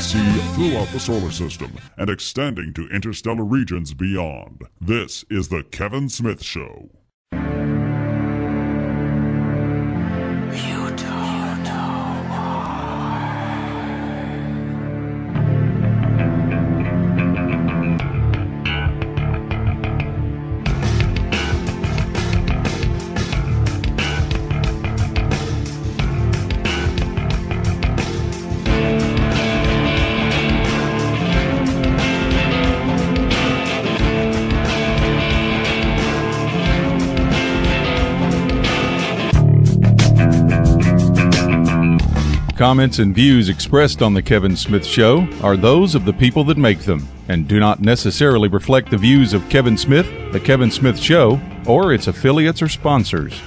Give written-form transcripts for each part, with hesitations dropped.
galaxy throughout the solar system and extending to interstellar regions beyond. This is The Kevin Smith Show. Comments and views expressed on The Kevin Smith Show are those of the people that make them and do not necessarily reflect the views of Kevin Smith, The Kevin Smith Show, or its affiliates or sponsors.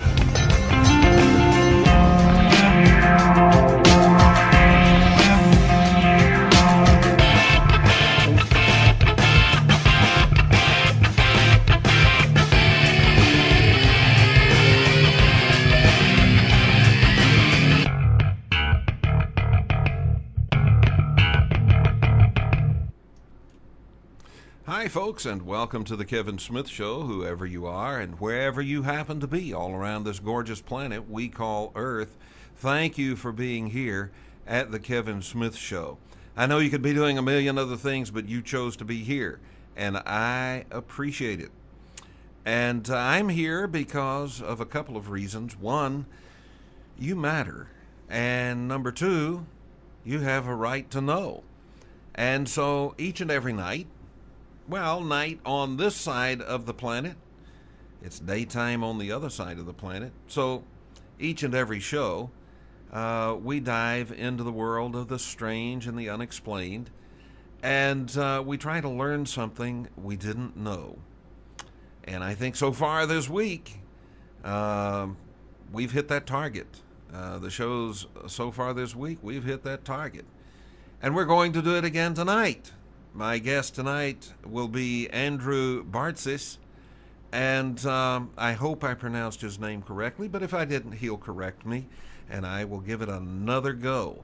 Hi, folks, and welcome to the Kevin Smith Show, whoever you are and wherever you happen to be all around this gorgeous planet we call Earth. Thank you for being here at the Kevin Smith Show. I know you could be doing a million other things, but you chose to be here, and I appreciate it. And I'm here because of a couple of reasons. One, you matter. And number two, you have a right to know. And so each and every night, night on this side of the planet, it's daytime on the other side of the planet. So each and every show, we dive into the world of the strange and the unexplained, and we try to learn something we didn't know. And I think so far this week, we've hit that target. The shows so far this week, we've hit that target. And we're going to do it again tonight. My guest tonight will be Andrew Bartzis, and I hope I pronounced his name correctly, but if I didn't, he'll correct me, and I will give it another go.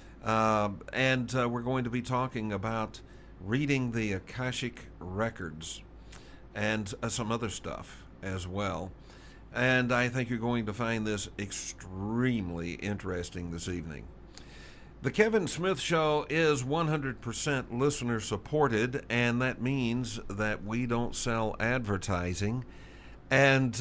And we're going to be talking about reading the Akashic Records and some other stuff as well. And I think you're going to find this extremely interesting this evening. The Kevin Smith Show is 100% listener supported, and that means that we don't sell advertising. And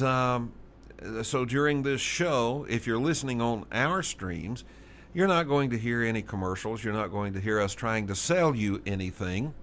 so during this show, if you're listening on our streams, you're not going to hear any commercials. You're not going to hear us trying to sell you anything.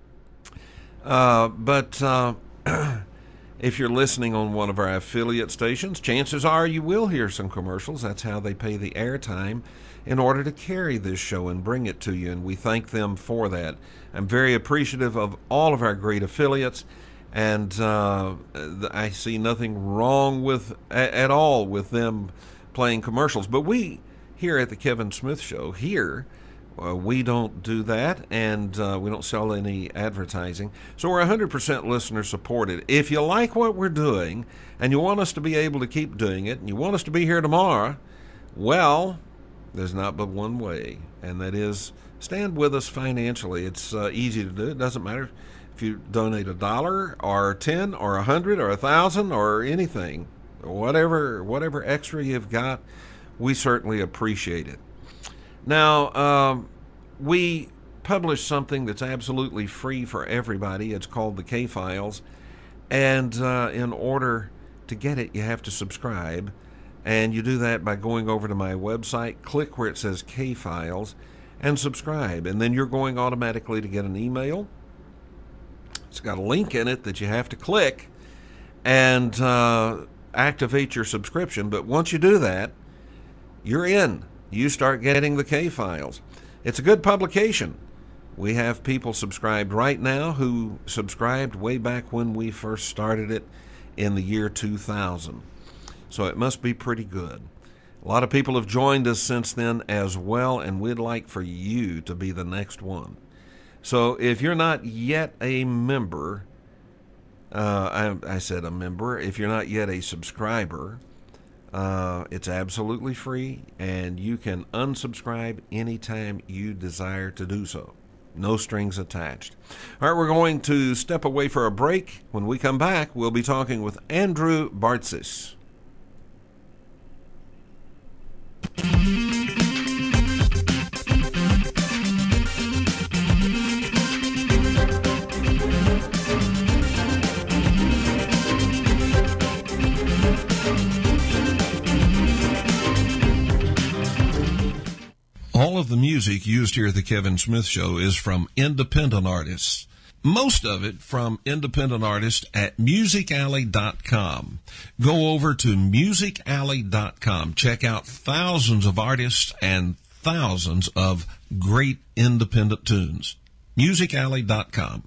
But if you're listening on one of our affiliate stations, chances are you will hear some commercials. That's how they pay the airtime in order to carry this show and bring it to you, and we thank them for that. I'm very appreciative of all of our great affiliates, and I see nothing wrong with at all with them playing commercials. But we here at the Kevin Smith Show, we don't do that, and we don't sell any advertising. So we're 100% listener supported. If you like what we're doing, and you want us to be able to keep doing it, and you want us to be here tomorrow, well, there's not but one way, and that is stand with us financially. It's easy to do. It doesn't matter if you donate $1 or 10 or 100 or 1,000 or anything, whatever extra you've got, we certainly appreciate it. Now, we publish something that's absolutely free for everybody. It's called the K-Files, and in order to get it, you have to subscribe. And you do that by going over to my website, click where it says K-Files, and subscribe. And then you're going automatically to get an email. It's got a link in it that you have to click and activate your subscription. But once you do that, you're in. You start getting the K-Files. It's a good publication. We have people subscribed right now who subscribed way back when we first started it in the year 2000. So it must be pretty good. A lot of people have joined us since then as well, and we'd like for you to be the next one. So if you're not yet a member, I said a member, if you're not yet a subscriber, it's absolutely free, and you can unsubscribe anytime you desire to do so. No strings attached. All right, we're going to step away for a break. When we come back, we'll be talking with Andrew Bartzis. All of the music used here at the Kevin Smith Show is from independent artists. Most of it from independent artists at musicalley.com. Go over to musicalley.com. Check out thousands of artists and thousands of great independent tunes. musicalley.com.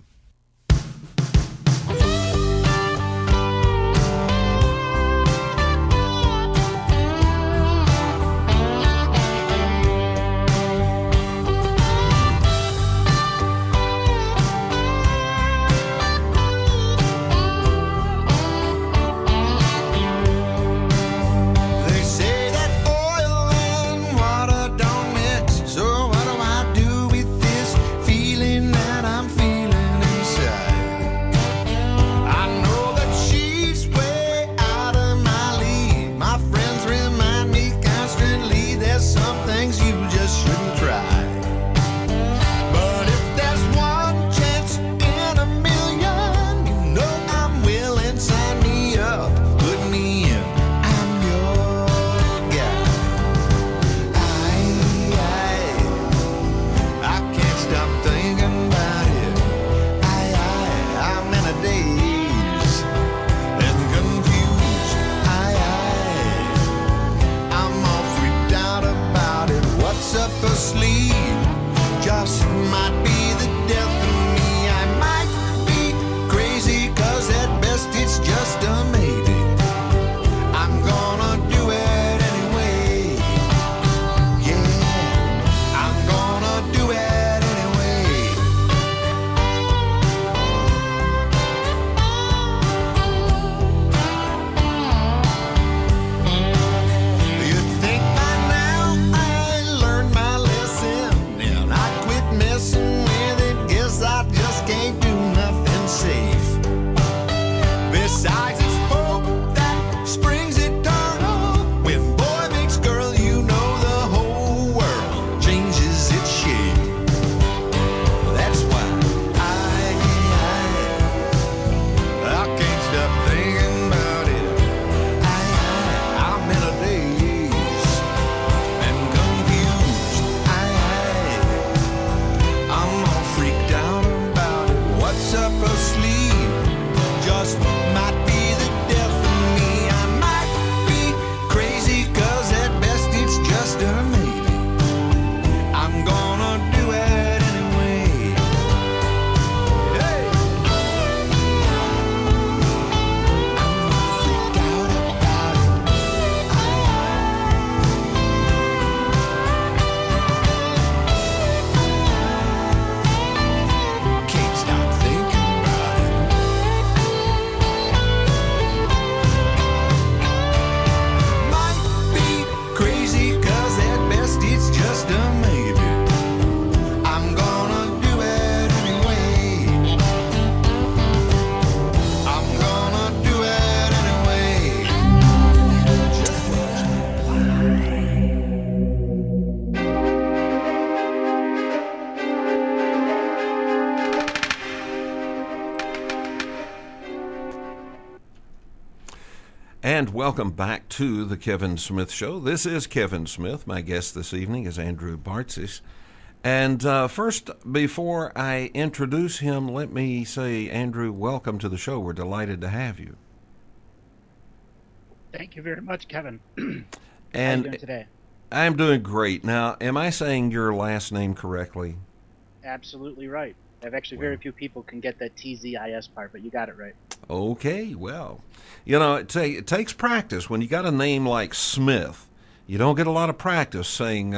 And welcome back to the Kevin Smith Show. This is Kevin Smith. My guest this evening is Andrew Bartzis. And first, before I introduce him, let me say, Andrew, welcome to the show. We're delighted to have you. Thank you very much, Kevin. And how are you doing today? I'm doing great. Now, am I saying your last name correctly? Absolutely right. I've actually very few people can get that TZIS part, but you got it right. Okay, well, you know, it takes practice. When you got a name like Smith, you don't get a lot of practice saying,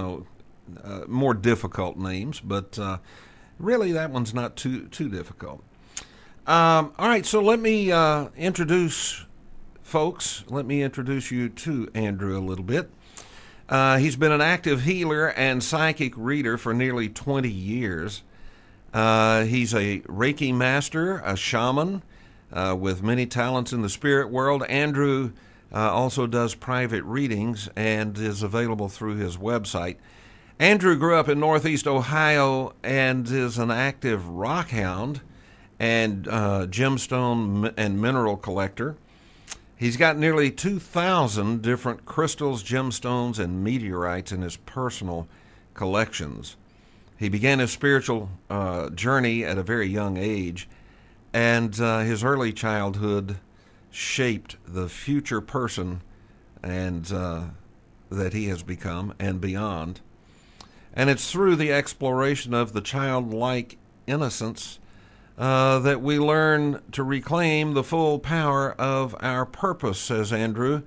more difficult names, but really that one's not too difficult. All right, so let me introduce folks. Let me introduce you to Andrew a little bit. He's been an active healer and psychic reader for nearly 20 years. He's a Reiki master, a shaman with many talents in the spirit world. Andrew also does private readings and is available through his website. Andrew grew up in Northeast Ohio and is an active rock hound and gemstone and mineral collector. He's got nearly 2,000 different crystals, gemstones, and meteorites in his personal collections. He began his spiritual journey at a very young age, and his early childhood shaped the future person and that he has become and beyond. And it's through the exploration of the childlike innocence that we learn to reclaim the full power of our purpose, says Andrew.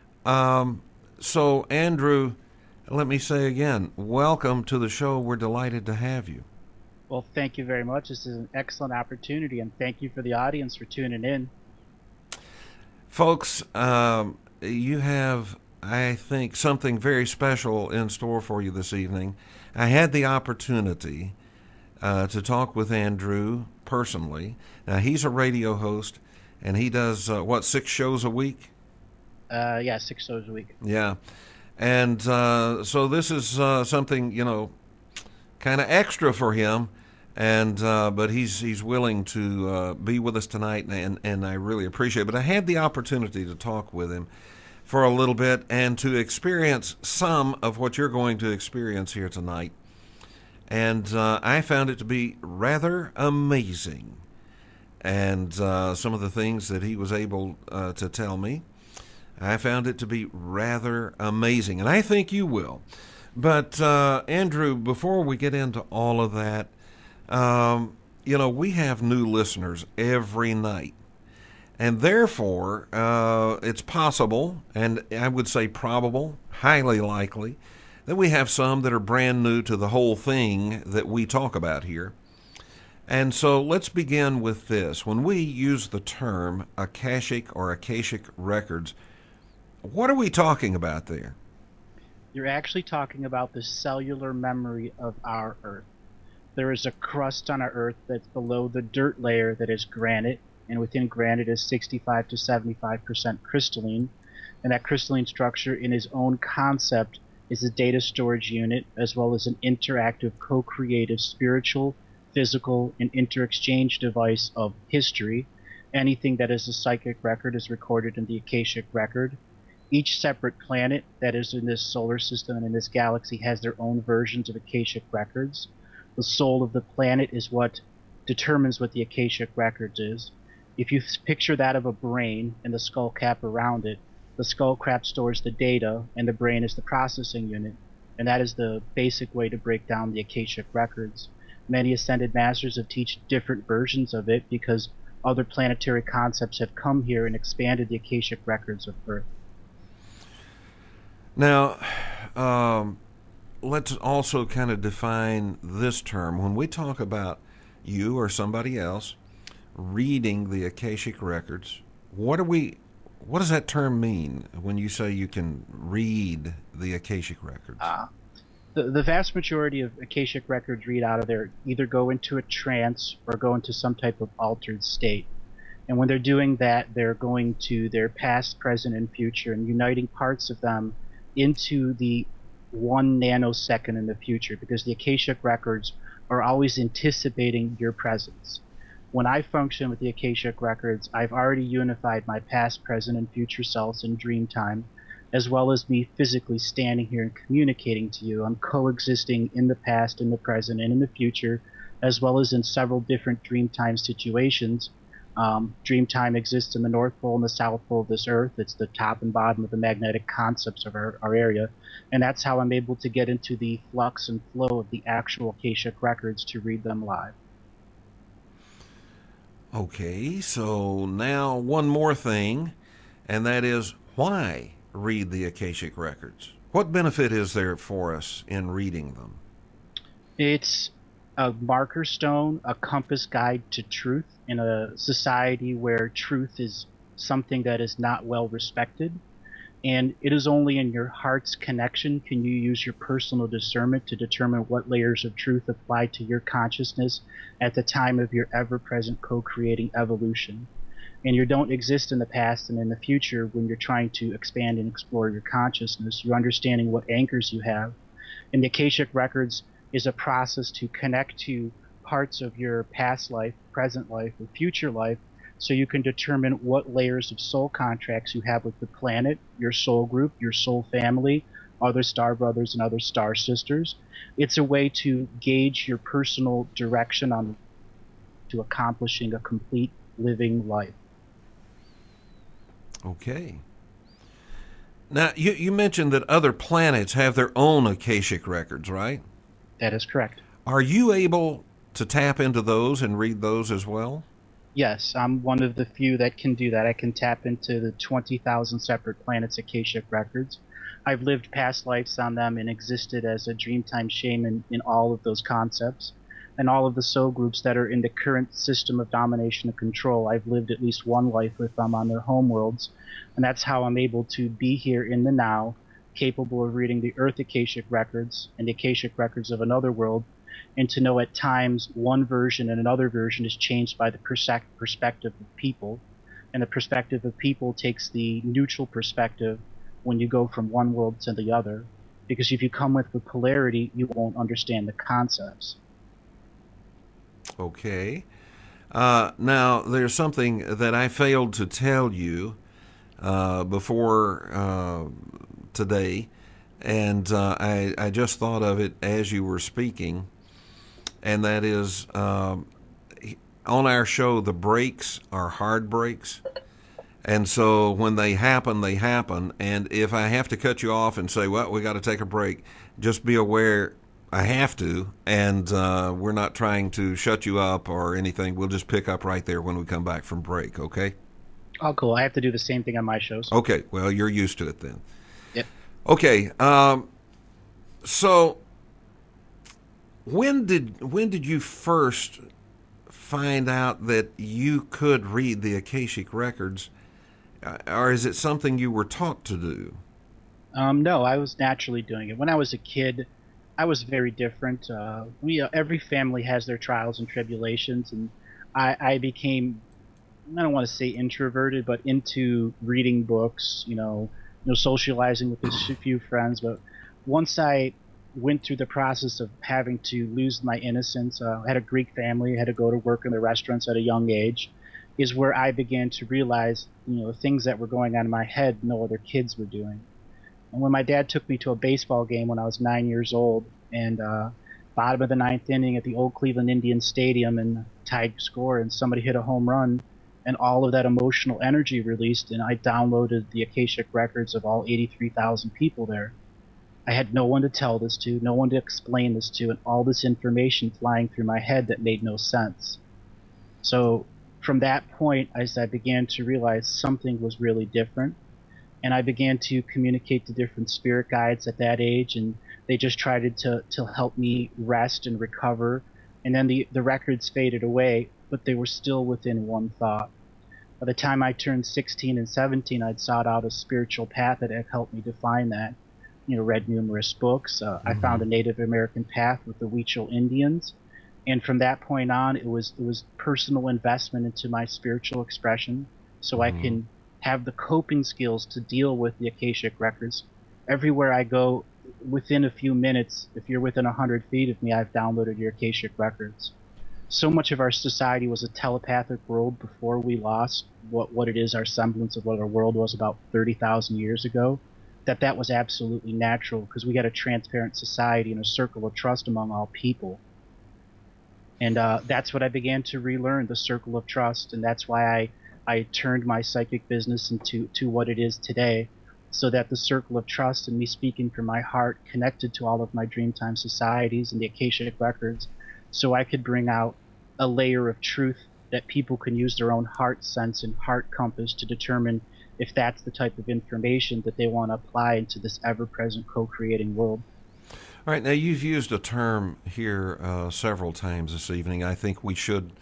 So, Andrew, let me say again, welcome to the show. We're delighted to have you. Well, thank you very much. This is an excellent opportunity, and thank you for the audience for tuning in. Folks, you have, I think, something very special in store for you this evening. I had the opportunity to talk with Andrew personally. Now, he's a radio host, and he does, 6 shows a week? Yeah, 6 shows a week. Yeah. And so this is something, kind of extra for him, and but he's willing to be with us tonight, and I really appreciate it. But I had the opportunity to talk with him for a little bit and to experience some of what you're going to experience here tonight. And I found it to be rather amazing. And some of the things that he was able to tell me, I found it to be rather amazing. And I think you will. But, Andrew, before we get into all of that, we have new listeners every night. And therefore, it's possible, and I would say probable, highly likely, that we have some that are brand new to the whole thing that we talk about here. And so let's begin with this. When we use the term Akashic or Akashic Records, what are we talking about there? You're actually talking about the cellular memory of our Earth. There is a crust on our Earth that's below the dirt layer that is granite, and within granite is 65 to 75% crystalline. And that crystalline structure in its own concept is a data storage unit, as well as an interactive, co-creative, spiritual, physical, and inter-exchange device of history. Anything that is a psychic record is recorded in the Akashic record. Each separate planet that is in this solar system and in this galaxy has their own versions of Akashic records. The soul of the planet is what determines what the Akashic records is. If you picture that of a brain and the skull cap around it, the skull cap stores the data, and the brain is the processing unit. And that is the basic way to break down the Akashic records. Many ascended masters have taught different versions of it because other planetary concepts have come here and expanded the Akashic records of Earth. Now, let's also kind of define this term. When we talk about you or somebody else reading the Akashic records, what does that term mean when you say you can read the Akashic records? The vast majority of Akashic records read out of there either go into a trance or go into some type of altered state. And when they're doing that, they're going to their past, present, and future and uniting parts of them into the 1 nanosecond in the future, because the Akashic records are always anticipating your presence. When I function with the Akashic records, I've already unified my past, present, and future selves in dream time, as well as me physically standing here and communicating to you. I'm coexisting in the past, in the present, and in the future, as well as in several different dream time situations. Dream time exists in the North Pole and the South Pole of this Earth. It's the top and bottom of the magnetic concepts of our area. And that's how I'm able to get into the flux and flow of the actual Akashic records to read them live. Okay, so now one more thing, and that is why read the Akashic records? What benefit is there for us in reading them? It's a marker stone, a compass guide to truth in a society where truth is something that is not well respected. And it is only in your heart's connection can you use your personal discernment to determine what layers of truth apply to your consciousness at the time of your ever-present co-creating evolution. And you don't exist in the past and in the future when you're trying to expand and explore your consciousness. You're understanding what anchors you have. And the Akashic Records is a process to connect to parts of your past life, present life, or future life, so you can determine what layers of soul contracts you have with the planet, your soul group, your soul family, other star brothers and other star sisters. It's a way to gauge your personal direction on to accomplishing a complete living life. Okay. Now, you mentioned that other planets have their own Akashic records, right? That is correct. Are you able to tap into those and read those as well? Yes, I'm one of the few that can do that. I can tap into the 20,000 separate planets Akashic records. I've lived past lives on them and existed as a Dreamtime shaman in all of those concepts. And all of the soul groups that are in the current system of domination and control, I've lived at least one life with them on their homeworlds. And that's how I'm able to be here in the now, capable of reading the Earth Akashic records and the Akashic records of another world, and to know at times one version and another version is changed by the perspective of people. And the perspective of people takes the neutral perspective when you go from one world to the other. Because if you come with the polarity, you won't understand the concepts. Okay. Now, there's something that I failed to tell you before today, and I just thought of it as you were speaking, and that is on our show, the breaks are hard breaks. And so when they happen, they happen. And if I have to cut you off and say, well, we got to take a break, just be aware I have to, and we're not trying to shut you up or anything. We'll just pick up right there when we come back from break, okay? Oh, cool. I have to do the same thing on my shows. Okay, well, you're used to it then. Yep. Okay, so when did you first find out that you could read the Akashic records, or is it something you were taught to do? No, I was naturally doing it. When I was a kid, I was very different. Every family has their trials and tribulations, and I became, I don't want to say introverted, but into reading books, socializing with a few friends. But once I went through the process of having to lose my innocence, I had a Greek family, I had to go to work in the restaurants at a young age, is where I began to realize, things that were going on in my head no other kids were doing. And when my dad took me to a baseball game when I was 9 years old, and bottom of the ninth inning at the old Cleveland Indians Stadium, and tied score, and somebody hit a home run, and all of that emotional energy released, and I downloaded the Akashic records of all 83,000 people there. I had no one to tell this to, no one to explain this to, and all this information flying through my head that made no sense. So from that point, as I began to realize something was really different, and I began to communicate to different spirit guides at that age, and they just tried to help me rest and recover. And then the records faded away, but they were still within one thought. By the time I turned 16 and 17, I'd sought out a spiritual path that had helped me define that. Read numerous books. I found a Native American path with the Huichol Indians. And from that point on, it was personal investment into my spiritual expression, so I can have the coping skills to deal with the Akashic records. Everywhere I go, within a few minutes, if you're within 100 feet of me, I've downloaded your Akashic records. So much of our society was a telepathic world before we lost what it is, our semblance of what our world was about 30,000 years ago, that was absolutely natural, because we had a transparent society and a circle of trust among all people. And that's what I began to relearn, the circle of trust, and that's why I turned my psychic business into what it is today, so that the circle of trust and me speaking from my heart connected to all of my Dreamtime societies and the Akashic records, so I could bring out a layer of truth that people can use their own heart sense and heart compass to determine if that's the type of information that they want to apply into this ever-present co-creating world. All right, now you've used a term here several times this evening. I think we should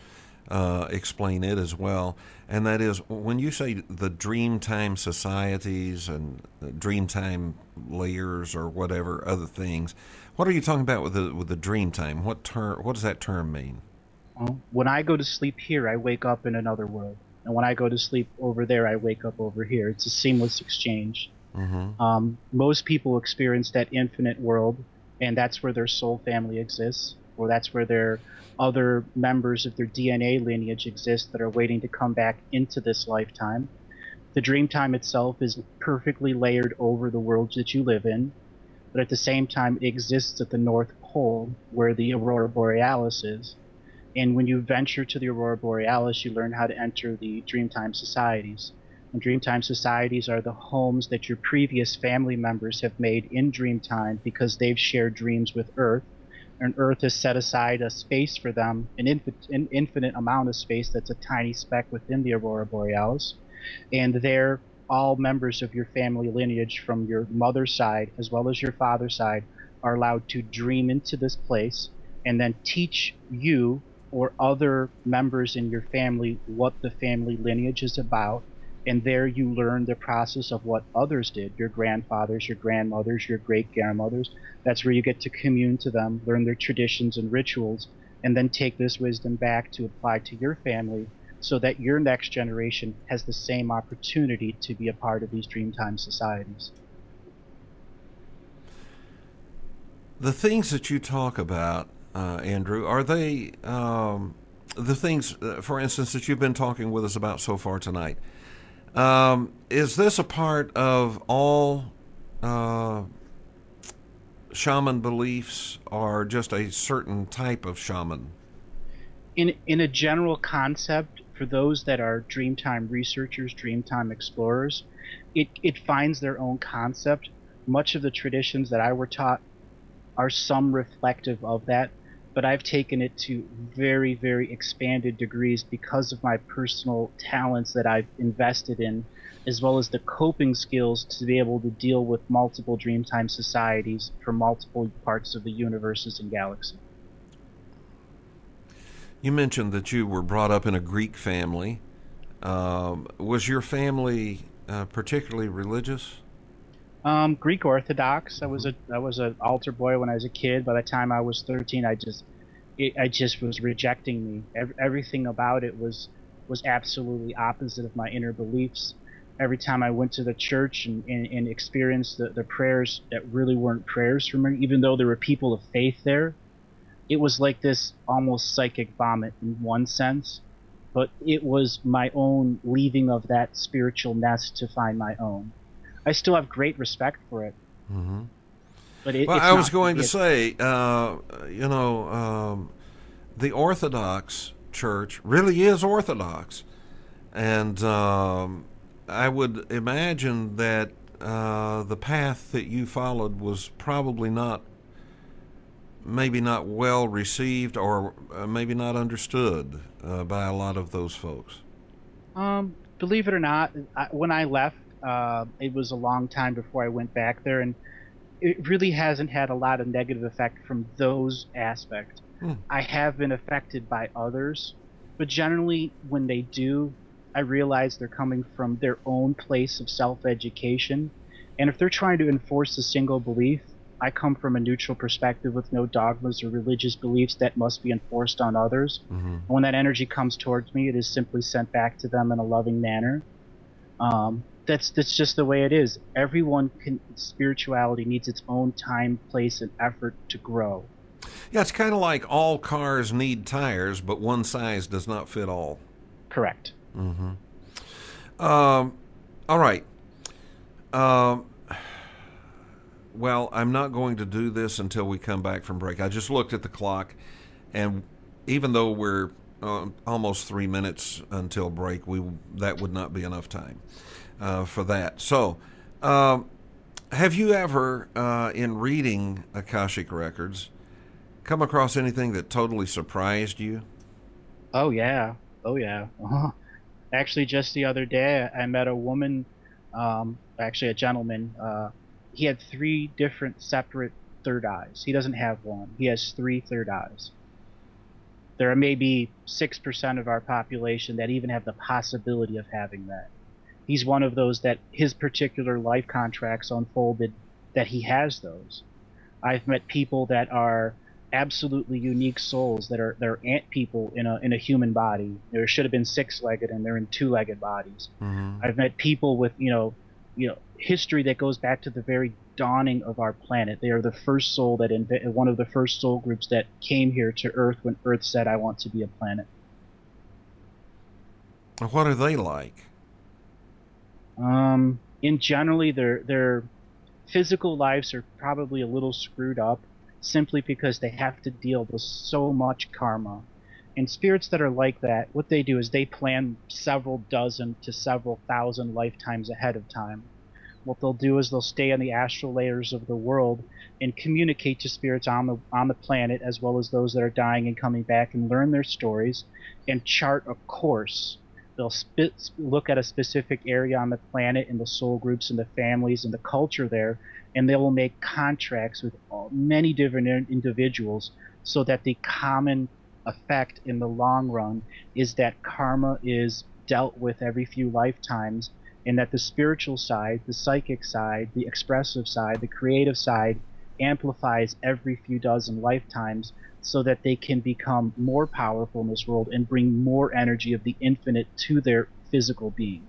explain it as well. And that is, when you say the Dreamtime societies and Dreamtime layers or whatever other things, what are you talking about with the Dreamtime? What does that term mean? Well, when I go to sleep here, I wake up in another world, and when I go to sleep over there, I wake up over here. It's a seamless exchange. Most people experience that infinite world, and that's where their soul family exists, or that's where their other members of their DNA lineage exist that are waiting to come back into this lifetime. The Dreamtime itself is perfectly layered over the worlds that you live in, but at the same time it exists at the North Pole where the Aurora Borealis is. And when you venture to the Aurora Borealis, you learn how to enter the Dreamtime societies. And Dreamtime societies are the homes that your previous family members have made in Dreamtime because they've shared dreams with Earth. And Earth has set aside a space for them, an infinite amount of space that's a tiny speck within the Aurora Borealis. And they're all members of your family lineage from your mother's side as well as your father's side are allowed to dream into this place and then teach you or other members in your family what the family lineage is about. And there you learn the process of what others did, your grandfathers, your grandmothers, your great-grandmothers. That's where you get to commune to them, learn their traditions and rituals, and then take this wisdom back to apply to your family so that your next generation has the same opportunity to be a part of these Dreamtime societies. The things that you talk about, Andrew, are they the things, for instance, that you've been talking with us about so far tonight? Is this a part of all shaman beliefs, or just a certain type of shaman? In a general concept, for those that are Dreamtime researchers, Dreamtime explorers, it finds their own concept. Much of the traditions that I were taught are some reflective of that, but I've taken it to very, very expanded degrees because of my personal talents that I've invested in, as well as the coping skills to be able to deal with multiple Dreamtime societies from multiple parts of the universes and galaxy. You mentioned that you were brought up in a Greek family. Was your family particularly religious? Greek Orthodox. I was an altar boy when I was a kid. By the time I was 13, I just was rejecting me. Everything about it was absolutely opposite of my inner beliefs. Every time I went to the church and experienced the prayers that really weren't prayers for me, even though there were people of faith there, it was like this almost psychic vomit in one sense, but it was my own leaving of that spiritual nest to find my own. I still have great respect for it. Mm-hmm. But well, I was going to say, the Orthodox Church really is Orthodox. And I would imagine that the path that you followed was probably maybe not well received, or maybe not understood by a lot of those folks. Believe it or not, when I left, it was a long time before I went back there, and it really hasn't had a lot of negative effect from those aspects. I have been affected by others, but generally when they do, I realize they're coming from their own place of self-education, and if they're trying to enforce a single belief, I come from a neutral perspective with no dogmas or religious beliefs that must be enforced on others. Mm-hmm. And when that energy comes towards me, it is simply sent back to them in a loving manner. That's just the way it is. Spirituality needs its own time, place, and effort to grow. Yeah, it's kind of like all cars need tires, but one size does not fit all. Correct. Mm-hmm. All right. Well, I'm not going to do this until we come back from break. I just looked at the clock, and even though we're almost 3 minutes until break, that would not be enough time for that. So, have you ever, in reading Akashic Records, come across anything that totally surprised you? Oh, yeah. Actually, just the other day, I met a woman, actually a gentleman. He had 3 different separate third eyes. He doesn't have one. He has 3 third eyes. There are maybe 6% of our population that even have the possibility of having that. He's one of those that his particular life contracts unfolded that he has those. I've met people that are absolutely unique souls that are they're ant people in a human body. There should have been 6-legged and they're in 2-legged bodies. I've met people with history that goes back to the very dawning of our planet. They are the first soul that one of the first soul groups that came here to Earth when Earth said, "I want to be a planet." What are they like? In generally, their physical lives are probably a little screwed up, simply because they have to deal with so much karma. And spirits that are like that, what they do is they plan several dozen to several thousand lifetimes ahead of time. What they'll do is they'll stay on the astral layers of the world and communicate to spirits on the planet, as well as those that are dying and coming back, and learn their stories and chart a course. They'll look at a specific area on the planet and the soul groups and the families and the culture there, and they will make contracts with many different individuals, so that the common effect in the long run is that karma is dealt with every few lifetimes, and that the spiritual side, the psychic side, the expressive side, the creative side amplifies every few dozen lifetimes, so that they can become more powerful in this world and bring more energy of the infinite to their physical being.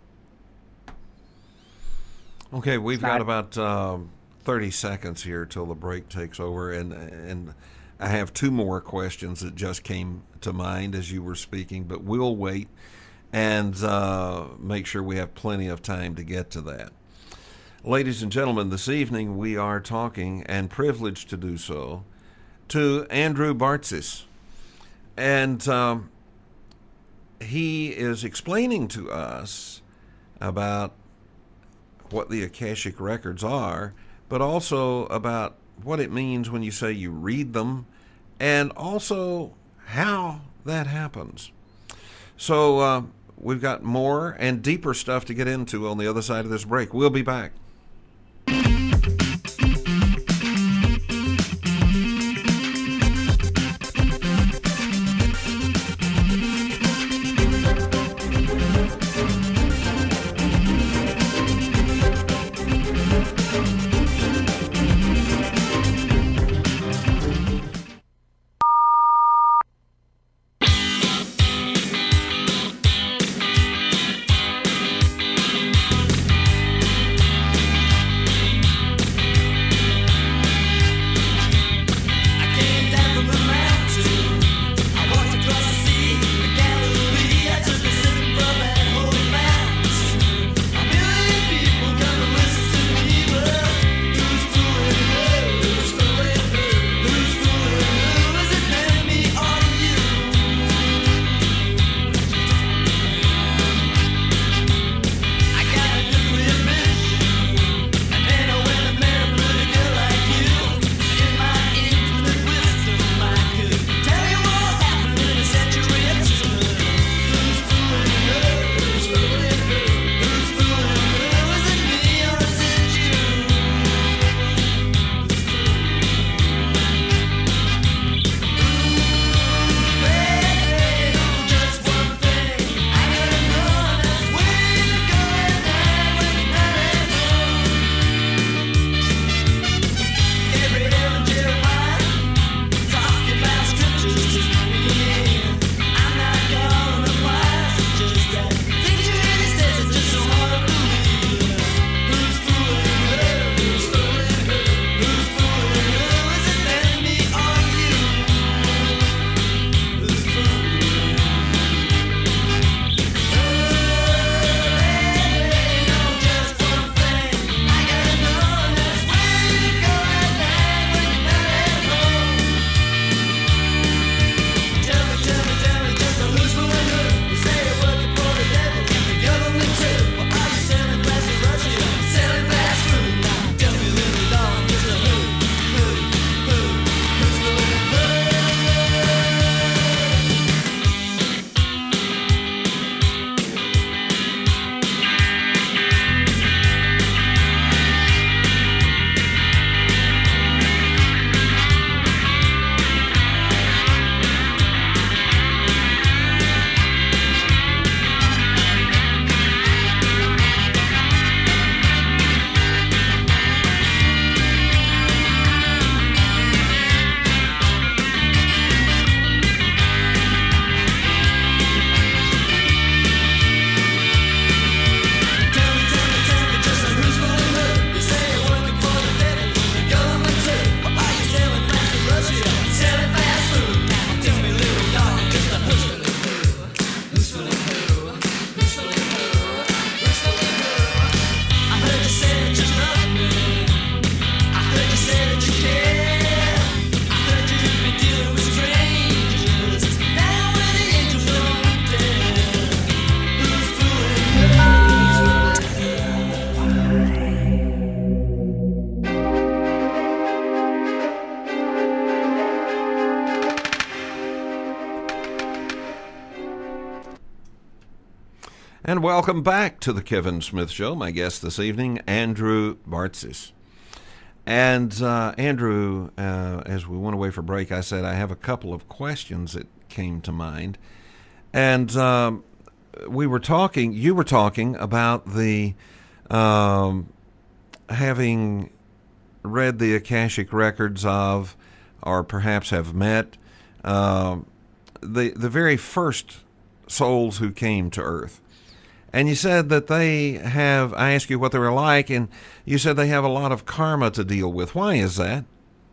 Okay, we've got about 30 seconds here till the break takes over, and I have 2 more questions that just came to mind as you were speaking, but we'll wait and make sure we have plenty of time to get to that. Ladies and gentlemen, this evening we are talking, and privileged to do so, to Andrew Bartzis. And he is explaining to us about what the Akashic Records are, but also about what it means when you say you read them, and also how that happens. So we've got more and deeper stuff to get into on the other side of this break. We'll be back. And welcome back to the Kevin Smith Show. My guest this evening, Andrew Bartzis. And Andrew, as we went away for break, I said I have a couple of questions that came to mind. And you were talking about the having read the Akashic records of, or perhaps have met, the very first souls who came to Earth. And you said that they have, I asked you what they were like, and you said they have a lot of karma to deal with. Why is that?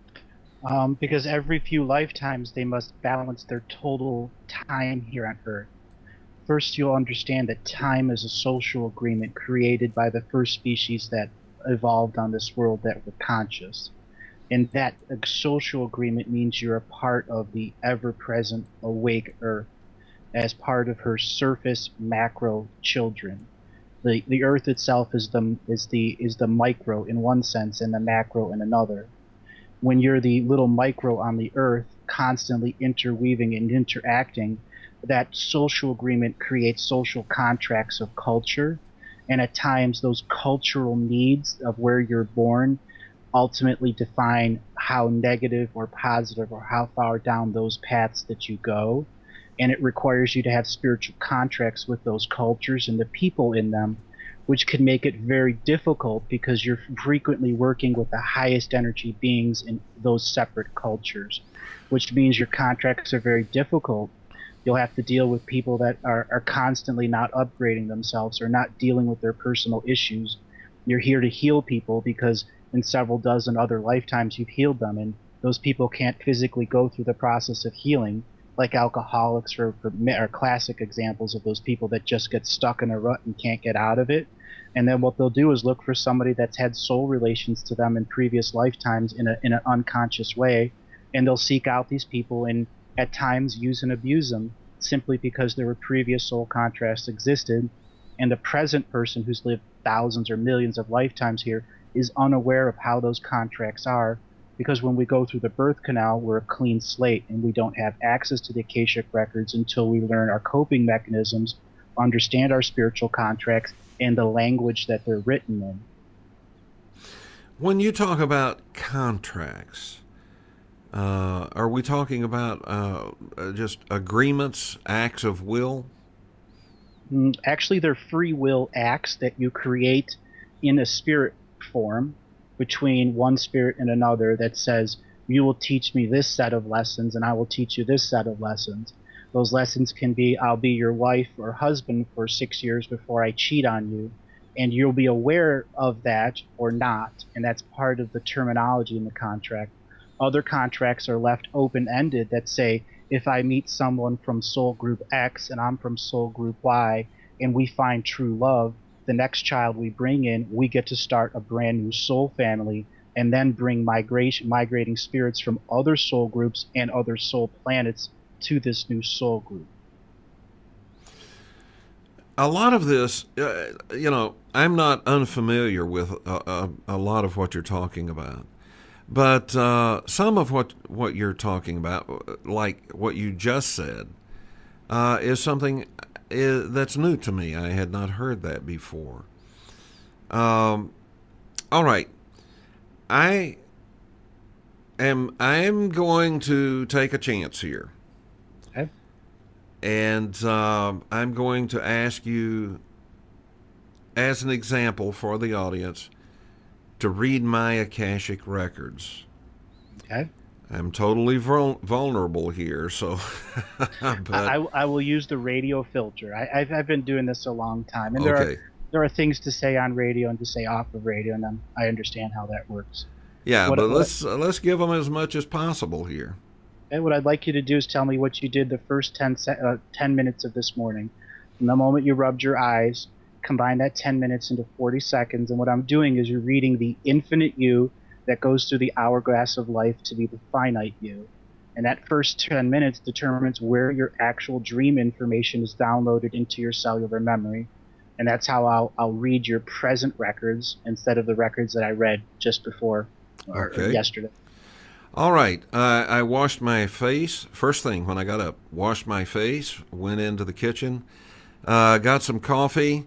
Because every few lifetimes they must balance their total time here on Earth. First, you'll understand that time is a social agreement created by the first species that evolved on this world that were conscious. And that social agreement means you're a part of the ever-present awake Earth, as part of her surface macro children. The Earth itself is the micro in one sense and the macro in another. When you're the little micro on the Earth, constantly interweaving and interacting, that social agreement creates social contracts of culture, and at times those cultural needs of where you're born ultimately define how negative or positive or how far down those paths that you go. And it requires you to have spiritual contracts with those cultures and the people in them, which can make it very difficult because you're frequently working with the highest energy beings in those separate cultures, which means your contracts are very difficult. You'll have to deal with people that are constantly not upgrading themselves or not dealing with their personal issues. You're here to heal people because in several dozen other lifetimes you've healed them, and those people can't physically go through the process of healing, like alcoholics are classic examples of those people that just get stuck in a rut and can't get out of it. And then what they'll do is look for somebody that's had soul relations to them in previous lifetimes in an unconscious way, and they'll seek out these people and at times use and abuse them simply because there were previous soul contracts existed, and the present person who's lived thousands or millions of lifetimes here is unaware of how those contracts are, because when we go through the birth canal, we're a clean slate and we don't have access to the Akashic records until we learn our coping mechanisms, understand our spiritual contracts, and the language that they're written in. When you talk about contracts, are we talking about just agreements, acts of will? Actually, they're free will acts that you create in a spirit form between one spirit and another that says, you will teach me this set of lessons and I will teach you this set of lessons. Those lessons can be, I'll be your wife or husband for 6 years before I cheat on you, and you'll be aware of that or not, and that's part of the terminology in the contract. Other contracts are left open-ended that say, if I meet someone from soul group X and I'm from soul group Y and we find true love, the next child we bring in, we get to start a brand new soul family and then bring migrating spirits from other soul groups and other soul planets to this new soul group. A lot of this, I'm not unfamiliar with a lot of what you're talking about. But some of what you're talking about, like what you just said, is something that's new to me. I had not heard that before. All right. I am going to take a chance here. Okay. And I'm going to ask you, as an example for the audience, to read my Akashic records. Okay. I'm totally vulnerable here, so. But, I will use the radio filter. I've been doing this a long time, and okay. there are things to say on radio and to say off of radio, and I understand how that works. Yeah, but let's give them as much as possible here. And what I'd like you to do is tell me what you did the first 10 minutes of this morning. From the moment you rubbed your eyes, combine that 10 minutes into 40 seconds, and what I'm doing is you're reading the infinite you that goes through the hourglass of life to be the finite you. And that first 10 minutes determines where your actual dream information is downloaded into your cellular memory. And that's how I'll read your present records instead of the records that I read just before or yesterday. All right. I washed my face. First thing when I got up, washed my face, went into the kitchen, got some coffee,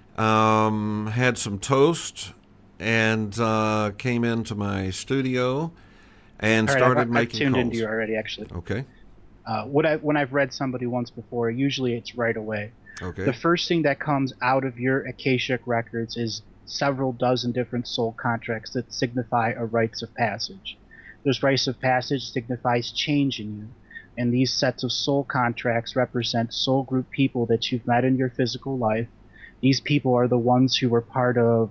had some toast, and came into my studio and All right, started I've making tuned calls. into you already, actually. Okay. When I've read somebody once before, usually it's right away. Okay. The first thing that comes out of your Akashic records is several dozen different soul contracts that signify a rites of passage. Those rites of passage signifies change in you, and these sets of soul contracts represent soul group people that you've met in your physical life. These people are the ones who were part of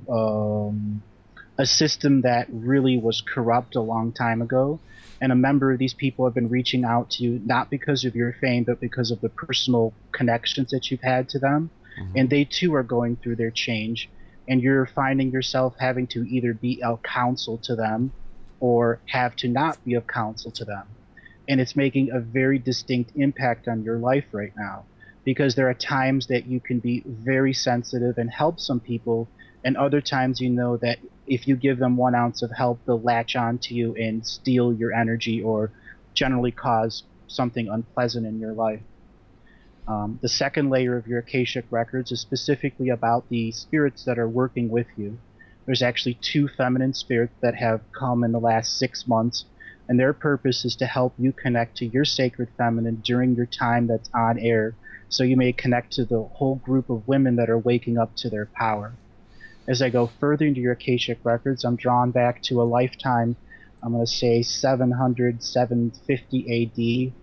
a system that really was corrupt a long time ago. And a member of these people have been reaching out to you, not because of your fame, but because of the personal connections that you've had to them. Mm-hmm. And they too are going through their change. And you're finding yourself having to either be of counsel to them or have to not be of counsel to them. And it's making a very distinct impact on your life right now, because there are times that you can be very sensitive and help some people, and other times you know that if you give them 1 ounce of help, they'll latch on to you and steal your energy or generally cause something unpleasant in your life. The second layer of your Akashic records is specifically about the spirits that are working with you. There's actually 2 feminine spirits that have come in the last 6 months, and their purpose is to help you connect to your sacred feminine during your time that's on air, so you may connect to the whole group of women that are waking up to their power. As I go further into your Akashic records, I'm drawn back to a lifetime, I'm going to say 700, 750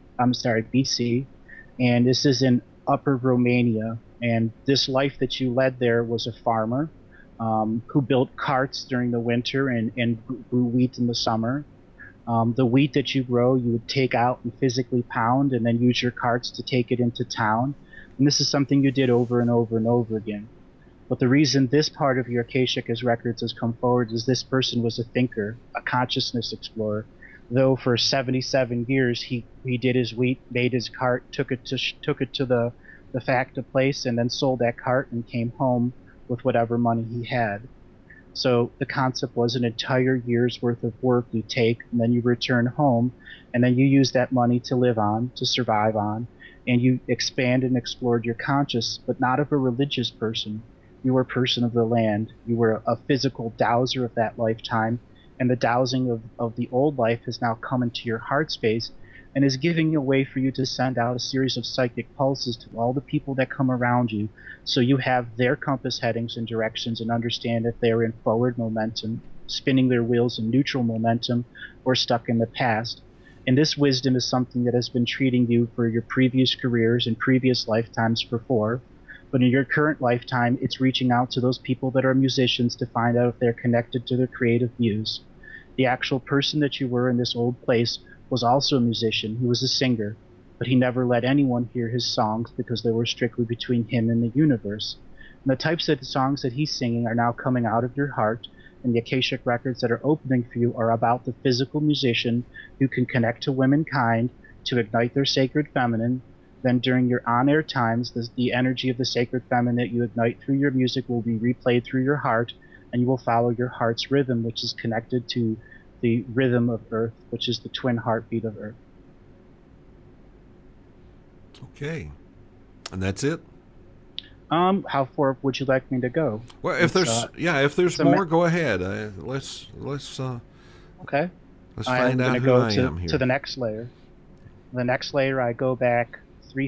BC, and this is in Upper Romania. And this life that you led there was a farmer who built carts during the winter and grew wheat in the summer. The wheat that you grow, you would take out and physically pound and then use your carts to take it into town. And this is something you did over and over and over again. But the reason this part of your Akashic records has come forward is this person was a thinker, a consciousness explorer. Though for 77 years he did his wheat, made his cart, took it to the factor place, and then sold that cart and came home with whatever money he had. So the concept was an entire year's worth of work you take, and then you return home, and then you use that money to live on, to survive on, and you expand and explored your conscious, but not of a religious person. You were a person of the land. You were a physical dowser of that lifetime, and the dowsing of the old life has now come into your heart space and is giving a way for you to send out a series of psychic pulses to all the people that come around you, so you have their compass headings and directions and understand if they're in forward momentum, spinning their wheels in neutral momentum, or stuck in the past. And this wisdom is something that has been treating you for your previous careers and previous lifetimes before. But in your current lifetime, it's reaching out to those people that are musicians to find out if they're connected to their creative muse. The actual person that you were in this old place was also a musician. He was a singer, but he never let anyone hear his songs because they were strictly between him and the universe. And the types of songs that he's singing are now coming out of your heart, and the Akashic records that are opening for you are about the physical musician who can connect to womankind to ignite their sacred feminine. Then during your on-air times, the energy of the sacred feminine that you ignite through your music will be replayed through your heart, and you will follow your heart's rhythm, which is connected to the rhythm of Earth, which is the twin heartbeat of Earth. Okay. And that's it? How far would you like me to go? Well, if there's more, go ahead. Let's okay. Let's find out who go I am here. To the next layer. The next layer, I go back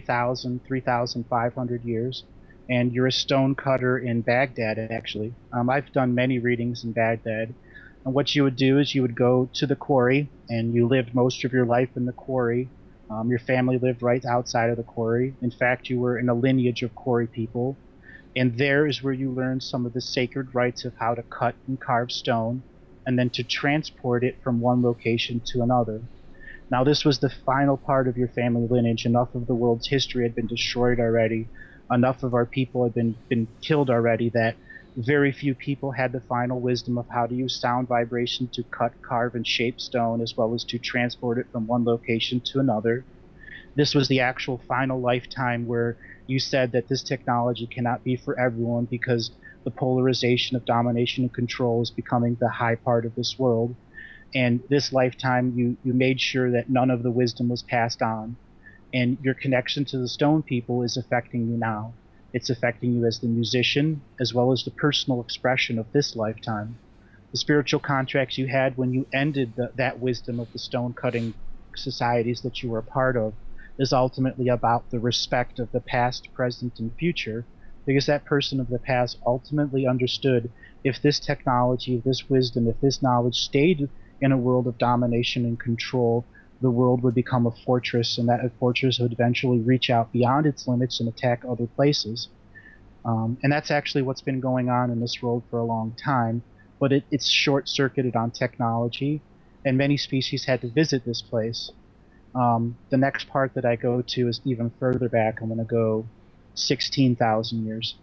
3,500 years, and you're a stone cutter in Baghdad, actually. I've done many readings in Baghdad, and what you would do is you would go to the quarry, and you lived most of your life in the quarry. Your family lived right outside of the quarry. In fact, you were in a lineage of quarry people, and there is where you learned some of the sacred rites of how to cut and carve stone, and then to transport it from one location to another. Now, this was the final part of your family lineage. Enough of the world's history had been destroyed already. Enough of our people had been killed already that very few people had the final wisdom of how to use sound vibration to cut, carve, and shape stone, as well as to transport it from one location to another. This was the actual final lifetime where you said that this technology cannot be for everyone because the polarization of domination and control is becoming the high part of this world. And this lifetime, you made sure that none of the wisdom was passed on. And your connection to the stone people is affecting you now. It's affecting you as the musician as well as the personal expression of this lifetime. The spiritual contracts you had when you ended that wisdom of the stone cutting societies that you were a part of is ultimately about the respect of the past, present, and future, because that person of the past ultimately understood if this technology, if this wisdom, if this knowledge stayed in a world of domination and control, the world would become a fortress, and that fortress would eventually reach out beyond its limits and attack other places. And that's actually what's been going on in this world for a long time, but it's short-circuited on technology, and many species had to visit this place. The next part that I go to is even further back. I'm going to go 16,000 years,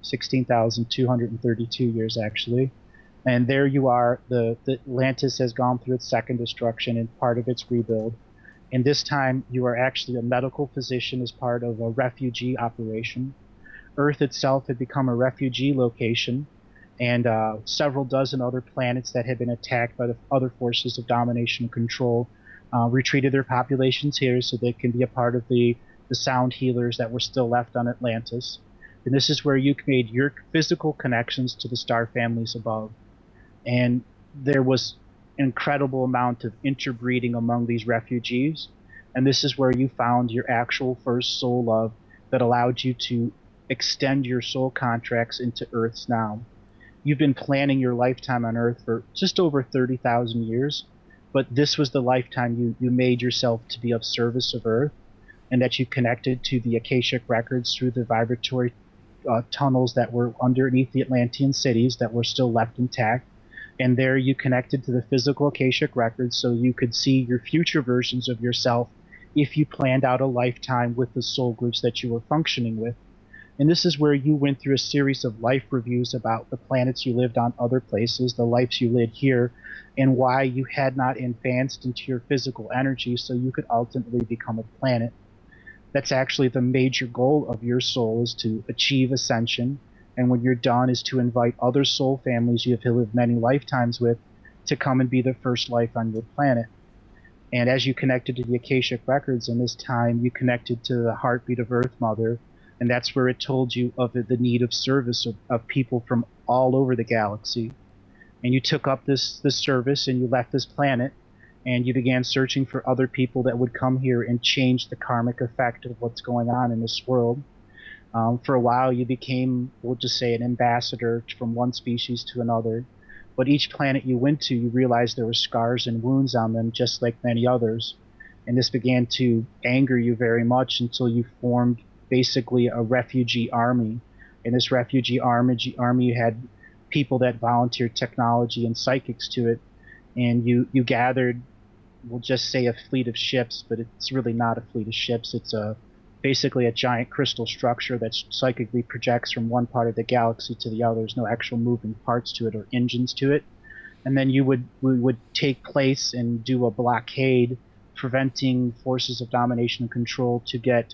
16,232 years actually. And there you are, the Atlantis has gone through its second destruction and part of its rebuild. And this time you are actually a medical physician as part of a refugee operation. Earth itself had become a refugee location, and several dozen other planets that had been attacked by the other forces of domination and control retreated their populations here so they can be a part of the sound healers that were still left on Atlantis. And this is where you made your physical connections to the star families above. And there was an incredible amount of interbreeding among these refugees. And this is where you found your actual first soul love that allowed you to extend your soul contracts into Earth's now. You've been planning your lifetime on Earth for just over 30,000 years, but this was the lifetime you made yourself to be of service of Earth, and that you connected to the Akashic records through the vibratory tunnels that were underneath the Atlantean cities that were still left intact. And there you connected to the physical Akashic records so you could see your future versions of yourself if you planned out a lifetime with the soul groups that you were functioning with. And this is where you went through a series of life reviews about the planets you lived on, other places, the lives you lived here, and why you had not advanced into your physical energy so you could ultimately become a planet. That's actually the major goal of your soul, is to achieve ascension. And when you're done, is to invite other soul families you have lived many lifetimes with to come and be the first life on your planet. And as you connected to the Akashic records in this time, you connected to the heartbeat of Earth Mother. And that's where it told you of the need of service of people from all over the galaxy. And you took up this service and you left this planet, and you began searching for other people that would come here and change the karmic effect of what's going on in this world. For a while you became, we'll just say, an ambassador from one species to another. But each planet you went to, you realized there were scars and wounds on them, just like many others. And this began to anger you very much until you formed basically a refugee army. In this refugee army you had people that volunteered technology and psychics to it, and you gathered, we'll just say, a fleet of ships, but it's really not a fleet of ships. It's basically a giant crystal structure that psychically projects from one part of the galaxy to the other. There's no actual moving parts to it or engines to it. And then we would take place and do a blockade, preventing forces of domination and control to get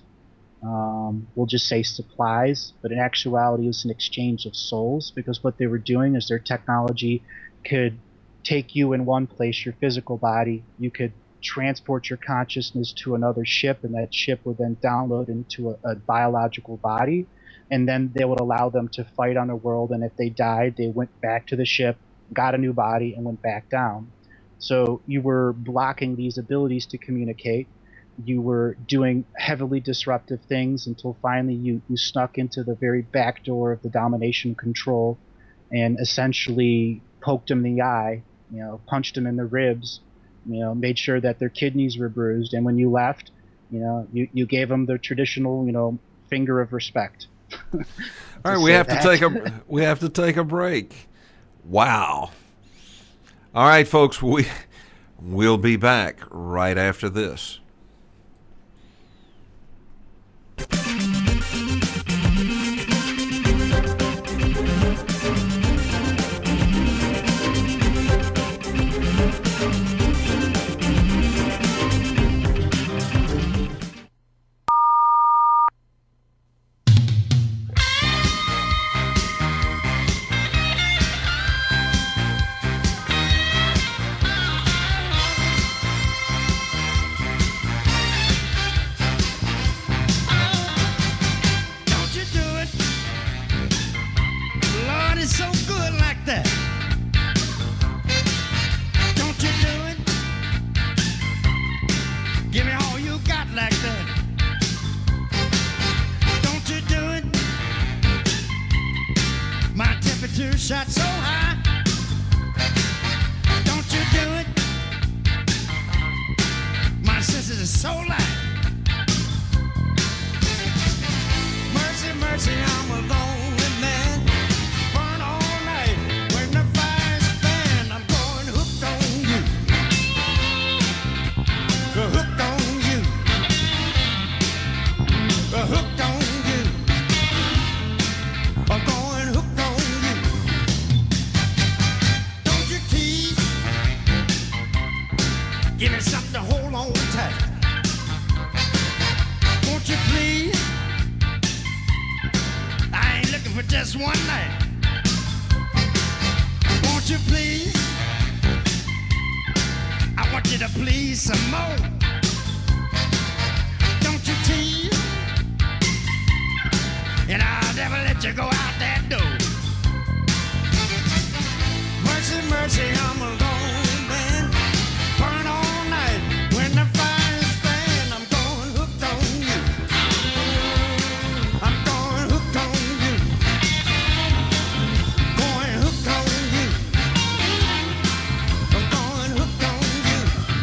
we'll just say supplies, but in actuality it was an exchange of souls, because what they were doing is their technology could take you in one place, your physical body, you could transport your consciousness to another ship, and that ship would then download into a biological body, and then they would allow them to fight on a world, and if they died, they went back to the ship, got a new body, and went back down. So you were blocking these abilities to communicate. You were doing heavily disruptive things until finally you snuck into the very back door of the domination control and essentially poked them in the eye, punched them in the ribs, made sure that their kidneys were bruised. And when you left, you gave them the traditional, finger of respect. All right, we have to take a break. Wow. All right, folks, we'll be back right after this. is so light. Mercy, mercy, I'm a lonely man. Burn all night when the fire's fan. I'm going hooked on you. Hooked on you. Hooked on you. I'm going hooked on you. Don't you tease. Give me something to hold on tight. Won't you please? I ain't looking for just one night. Won't you please? I want you to please some more. Don't you tease? And I'll never let you go out that door. Mercy, mercy, I'm a lonely man. Burn all night when the fire's fan. I'm going hooked on you. I'm going hooked on you. Going hooked on you. I'm going hooked on you.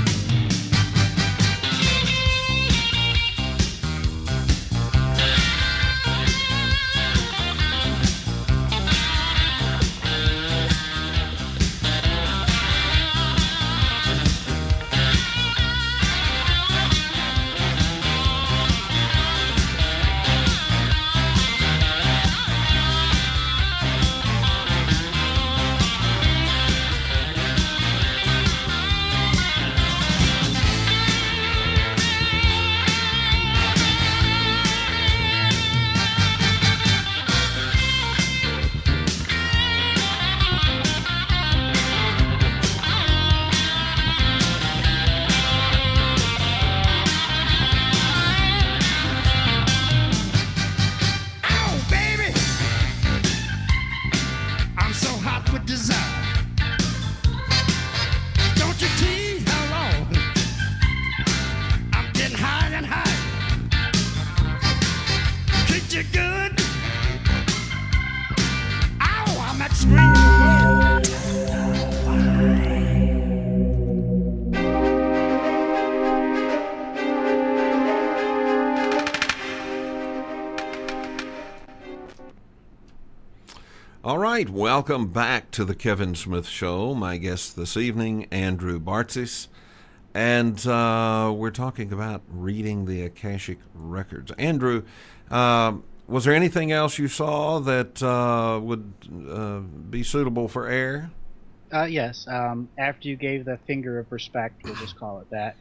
Ow, baby! I'm so hot with desire. Don't you tease how long? I'm getting higher and higher. Treat you good. Ow, I'm at screaming. All right, welcome back to the Kevin Smith Show. My guest this evening, Andrew Bartzis, and we're talking about reading the Akashic Records. Andrew, was there anything else you saw that would be suitable for air? Yes. After you gave the finger of respect, we'll just call it that,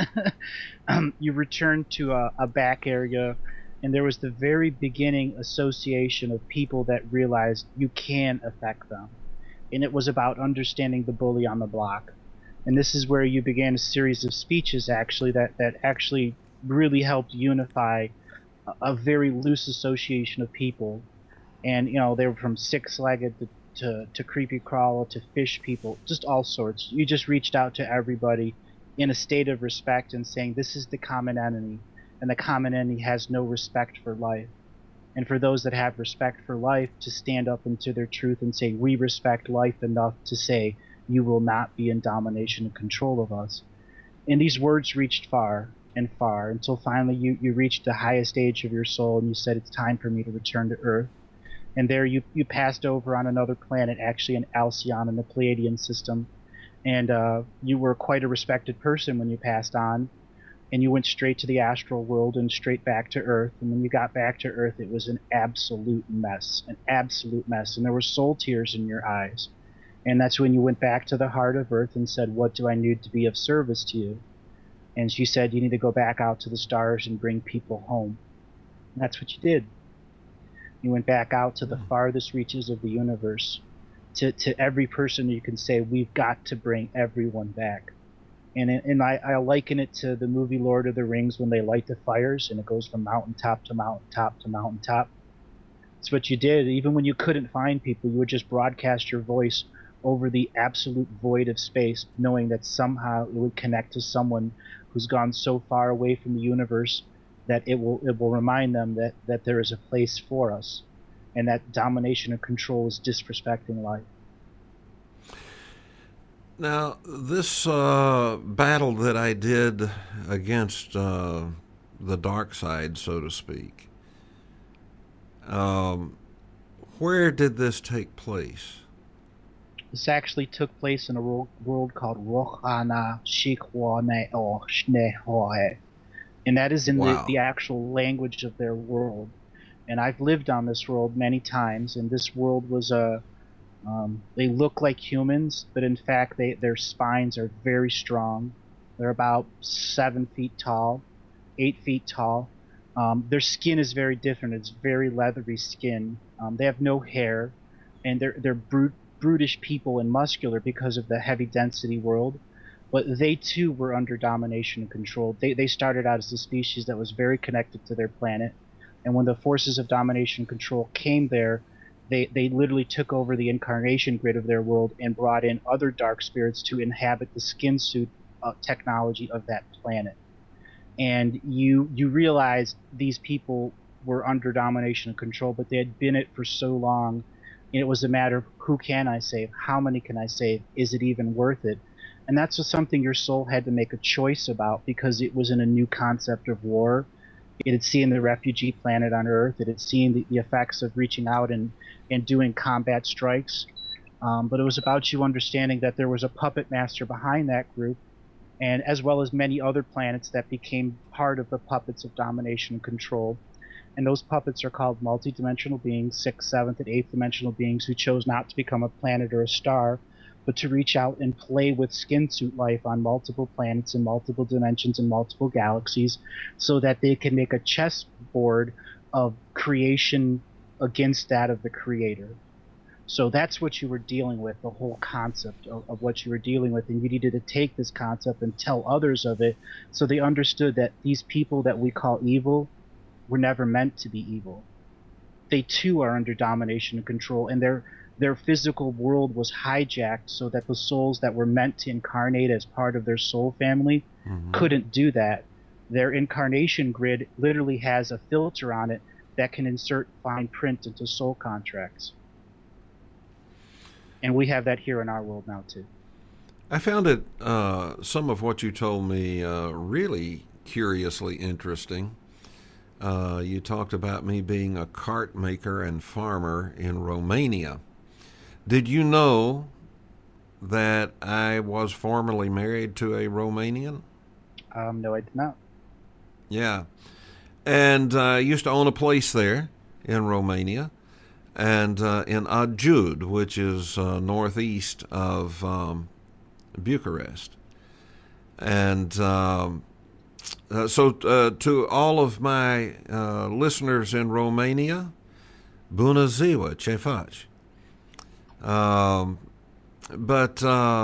you returned to a back area, and there was the very beginning association of people that realized you can affect them. And it was about understanding the bully on the block. And this is where you began a series of speeches, actually, that actually really helped unify a very loose association of people. And, you know, they were from six-legged to creepy crawler to fish people, just all sorts. You just reached out to everybody in a state of respect and saying, this is the common enemy, and the common enemy has no respect for life. And for those that have respect for life, to stand up into their truth and say, we respect life enough to say, you will not be in domination and control of us. And these words reached far and far until finally you reached the highest age of your soul, and you said, it's time for me to return to Earth. And there you passed over on another planet, actually in Alcyon in the Pleiadian system. And you were quite a respected person when you passed on. And you went straight to the astral world and straight back to Earth. And when you got back to Earth, it was an absolute mess. An absolute mess. And there were soul tears in your eyes. And that's when you went back to the heart of Earth and said, what do I need to be of service to you? And she said, you need to go back out to the stars and bring people home. And that's what you did. You went back out to the farthest reaches of the universe. To every person you can say, we've got to bring everyone back. And I liken it to the movie Lord of the Rings when they light the fires and it goes from mountaintop to mountaintop to mountaintop. It's what you did. Even when you couldn't find people, you would just broadcast your voice over the absolute void of space, knowing that somehow it would connect to someone who's gone so far away from the universe that it will remind them that there is a place for us, and that domination and control is disrespecting life. Now, this battle that I did against the dark side, so to speak, where did this take place? This actually took place in a world called Rohana Shikwane or Shnehoe, and that is in Wow. the actual language of their world. And I've lived on this world many times, and this world was they look like humans, but in fact their spines are very strong. They're about 7 feet tall, 8 feet tall. Their skin is very different. It's very leathery skin. They have no hair, and they're brutish people and muscular because of the heavy density world. But they too were under domination and control. They started out as a species that was very connected to their planet, and when the forces of domination and control came there, they literally took over the incarnation grid of their world and brought in other dark spirits to inhabit the skin suit technology of that planet. And you realize these people were under domination and control, but they had been it for so long, and it was a matter of who can I save, how many can I save, is it even worth it? And that's just something your soul had to make a choice about, because it was in a new concept of war. It had seen the refugee planet on Earth. It had seen the effects of reaching out and doing combat strikes. But it was about you understanding that there was a puppet master behind that group, and as well as many other planets that became part of the puppets of domination and control. And those puppets are called multidimensional beings, sixth, seventh, and eighth dimensional beings who chose not to become a planet or a star, but to reach out and play with skin suit life on multiple planets in multiple dimensions and multiple galaxies, so that they can make a chessboard of creation against that of the creator. So that's what you were dealing with, the whole concept of what you were dealing with, and you needed to take this concept and tell others of it, so they understood that these people that we call evil were never meant to be evil. They too are under domination and control, and their physical world was hijacked so that the souls that were meant to incarnate as part of their soul family couldn't do that. Their incarnation grid literally has a filter on it that can insert fine print into soul contracts. And we have that here in our world now too. I found it, some of what you told me, really curiously interesting. You talked about me being a cart maker and farmer in Romania. Did you know that I was formerly married to a Romanian? No, I did not. Yeah. And I used to own a place there in Romania, and in Adjud, which is northeast of Bucharest. And so to all of my listeners in Romania, bună ziua, ce faci? But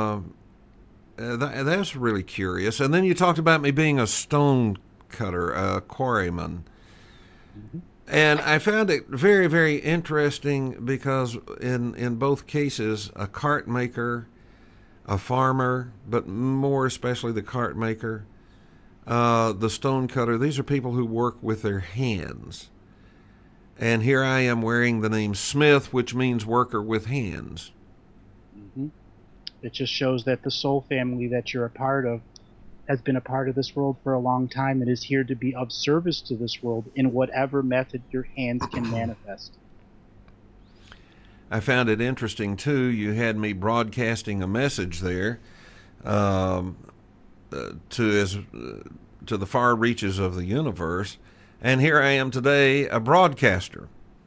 that's really curious. And then you talked about me being a stone cutter, a quarryman. And I found it very, very interesting because in both cases, a cart maker, a farmer, but more especially the cart maker, the stone cutter, these are people who work with their hands. And here I am wearing the name Smith, which means worker with hands. It just shows that the soul family that you're a part of has been a part of this world for a long time and is here to be of service to this world in whatever method your hands can manifest. I found it interesting, too. You had me broadcasting a message there to the far reaches of the universe, and here I am today, a broadcaster.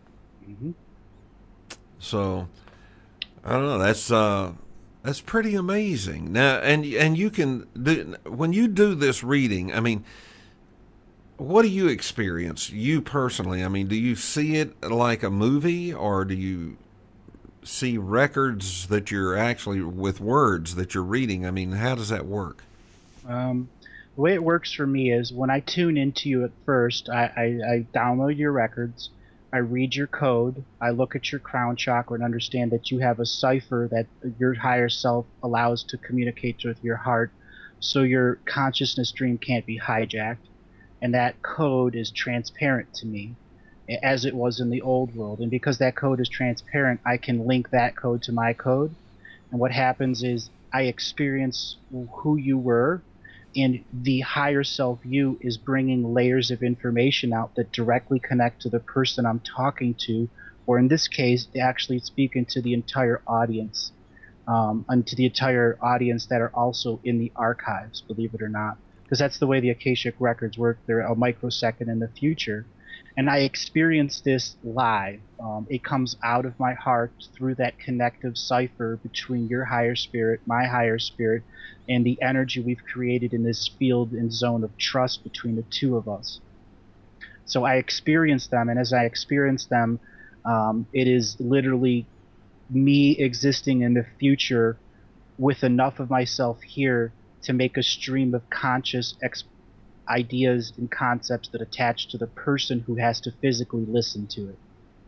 So, I don't know, that's pretty amazing. Now, and you can do, when you do this reading, I mean, what do you experience, you personally? I mean, do you see it like a movie, or do you see records that you're actually, with words that you're reading? I mean, how does that work? The way it works for me is when I tune into you at first, I download your records, I read your code, I look at your crown chakra and understand that you have a cipher that your higher self allows to communicate with your heart, so your consciousness stream can't be hijacked. And that code is transparent to me, as it was in the old world. And because that code is transparent, I can link that code to my code. And what happens is I experience who you were, and the higher self you is bringing layers of information out that directly connect to the person I'm talking to, or in this case, actually speaking to the entire audience, and to the entire audience that are also in the archives, believe it or not. Because that's the way the Akashic Records work. They're a microsecond in the future. And I experienced this live. It comes out of my heart through that connective cipher between your higher spirit, my higher spirit, and the energy we've created in this field and zone of trust between the two of us. So I experienced them, and as I experienced them, it is literally me existing in the future with enough of myself here to make a stream of conscious ideas and concepts that attach to the person who has to physically listen to it.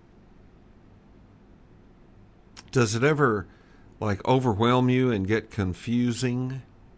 Does it ever overwhelm you and get confusing?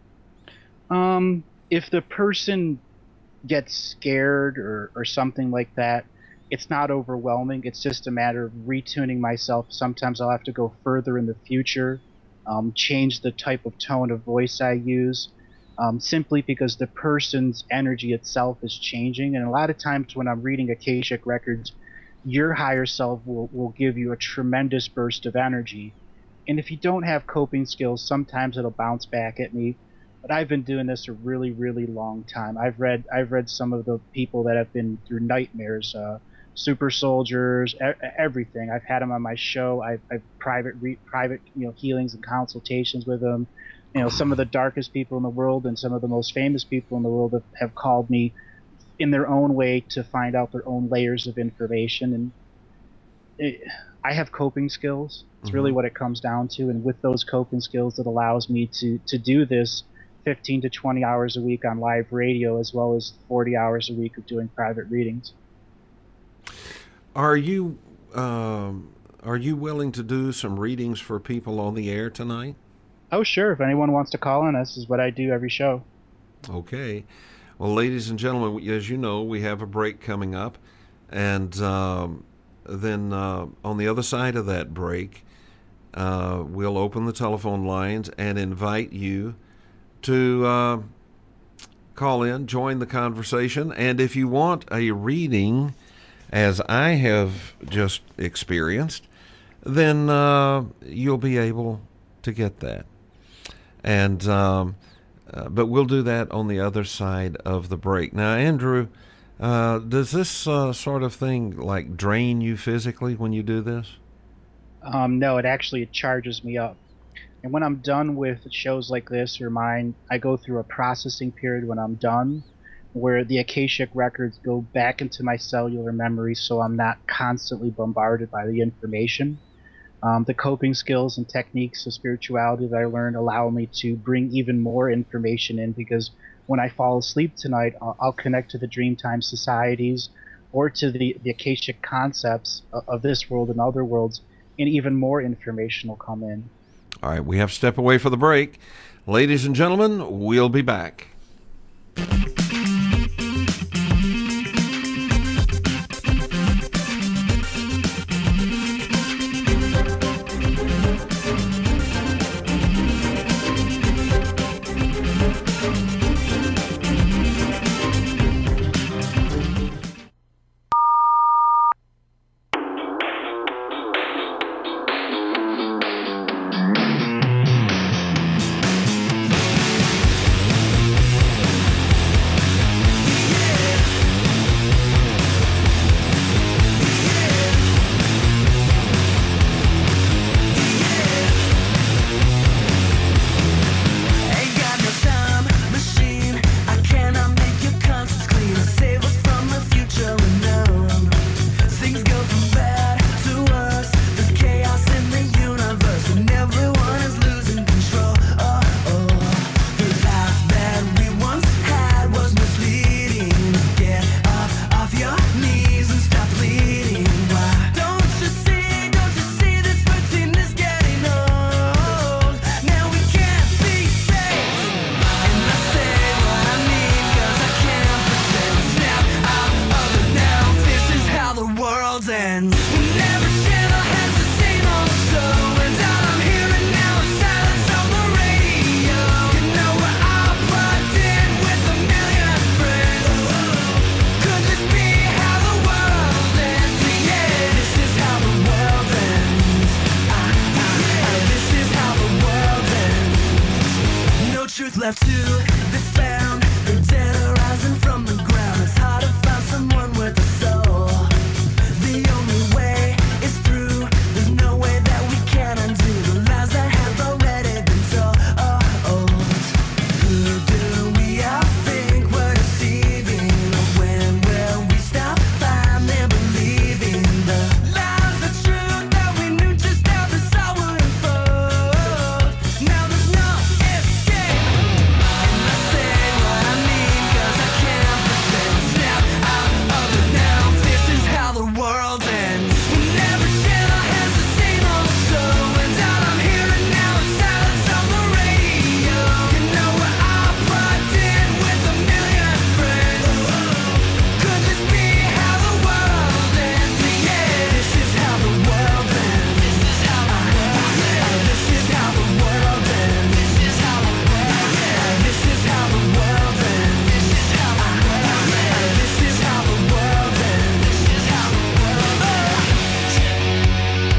If the person gets scared or something like that, it's not overwhelming. It's just a matter of retuning myself. Sometimes I'll have to go further in the future, change the type of tone of voice I use, simply because the person's energy itself is changing. And a lot of times when I'm reading Akashic Records, your higher self will give you a tremendous burst of energy. And if you don't have coping skills, sometimes it'll bounce back at me. But I've been doing this a really, really long time. I've read some of the people that have been through nightmares, super soldiers, everything. I've had them on my show. I've private healings and consultations with them. Some of the darkest people in the world and some of the most famous people in the world have called me in their own way to find out their own layers of information. And I have coping skills. It's really what it comes down to. And with those coping skills, it allows me to do this 15 to 20 hours a week on live radio, as well as 40 hours a week of doing private readings. Are you willing to do some readings for people on the air tonight? Oh, sure. If anyone wants to call in, this is what I do every show. Okay. Well, ladies and gentlemen, as you know, we have a break coming up. And then on the other side of that break, we'll open the telephone lines and invite you to call in, join the conversation. And if you want a reading, as I have just experienced, then you'll be able to get that. And but we'll do that on the other side of the break. Now, Andrew, does this sort of thing drain you physically when you do this? No, it charges me up. And when I'm done with shows like this or mine, I go through a processing period when I'm done, where the Akashic Records go back into my cellular memory, so I'm not constantly bombarded by the information. The coping skills and techniques of spirituality that I learned allow me to bring even more information in, because when I fall asleep tonight, I'll connect to the Dreamtime societies or to the Akashic concepts of this world and other worlds, and even more information will come in. All right, we have to step away for the break. Ladies and gentlemen, we'll be back. left to be found. The dead are rising from the ground. It's hard to find someone with a soul. The only way is through. There's no way that we can undo the lies that have already been told. Who do we all think we're deceiving? When will we stop finally believing the lies, the truth that we knew just now? This all would unfold. Now there's no escape. And I say what I mean, 'cause I can't pretend. Snap out of it now. This is how the world ends. We'll never share our hands the same old soul. And all I'm hearing now is silence on the radio. You know we're all plugged in with a million friends. Could this be how the world ends? Yeah, this is how the world ends. This is how the world ends. This is how the world ends. This is how the world ends. This is how the world ends. This is how the world ends. This is how the world ends. This is how the world ends.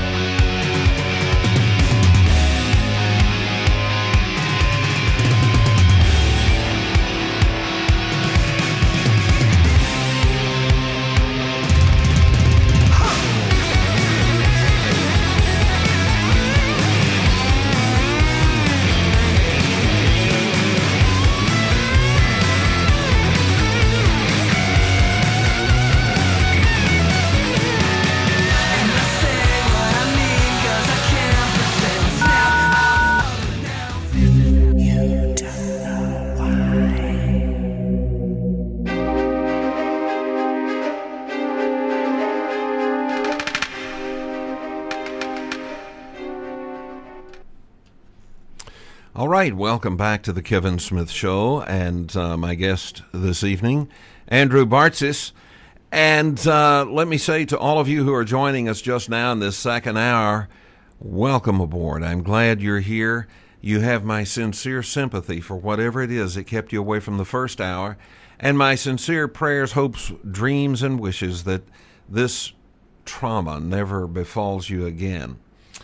And I say what I mean, 'cause I can't pretend. Snap out of it now. You don't know why. All right, welcome back to the Kevin Smith Show, and my guest this evening, Andrew Bartzis. And let me say to all of you who are joining us just now in this second hour, welcome aboard. I'm glad you're here. You have my sincere sympathy for whatever it is that kept you away from the first hour, and my sincere prayers, hopes, dreams, and wishes that this trauma never befalls you again.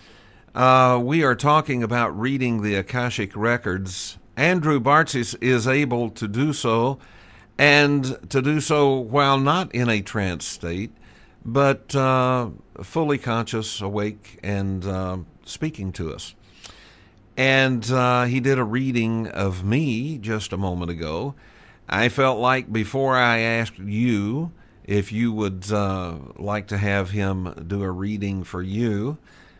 We are talking about reading the Akashic Records. Andrew Bartzis is able to do so, and to do so while not in a trance state, but fully conscious, awake, and speaking to us. And he did a reading of me just a moment ago. I felt like before I asked you if you would like to have him do a reading for you,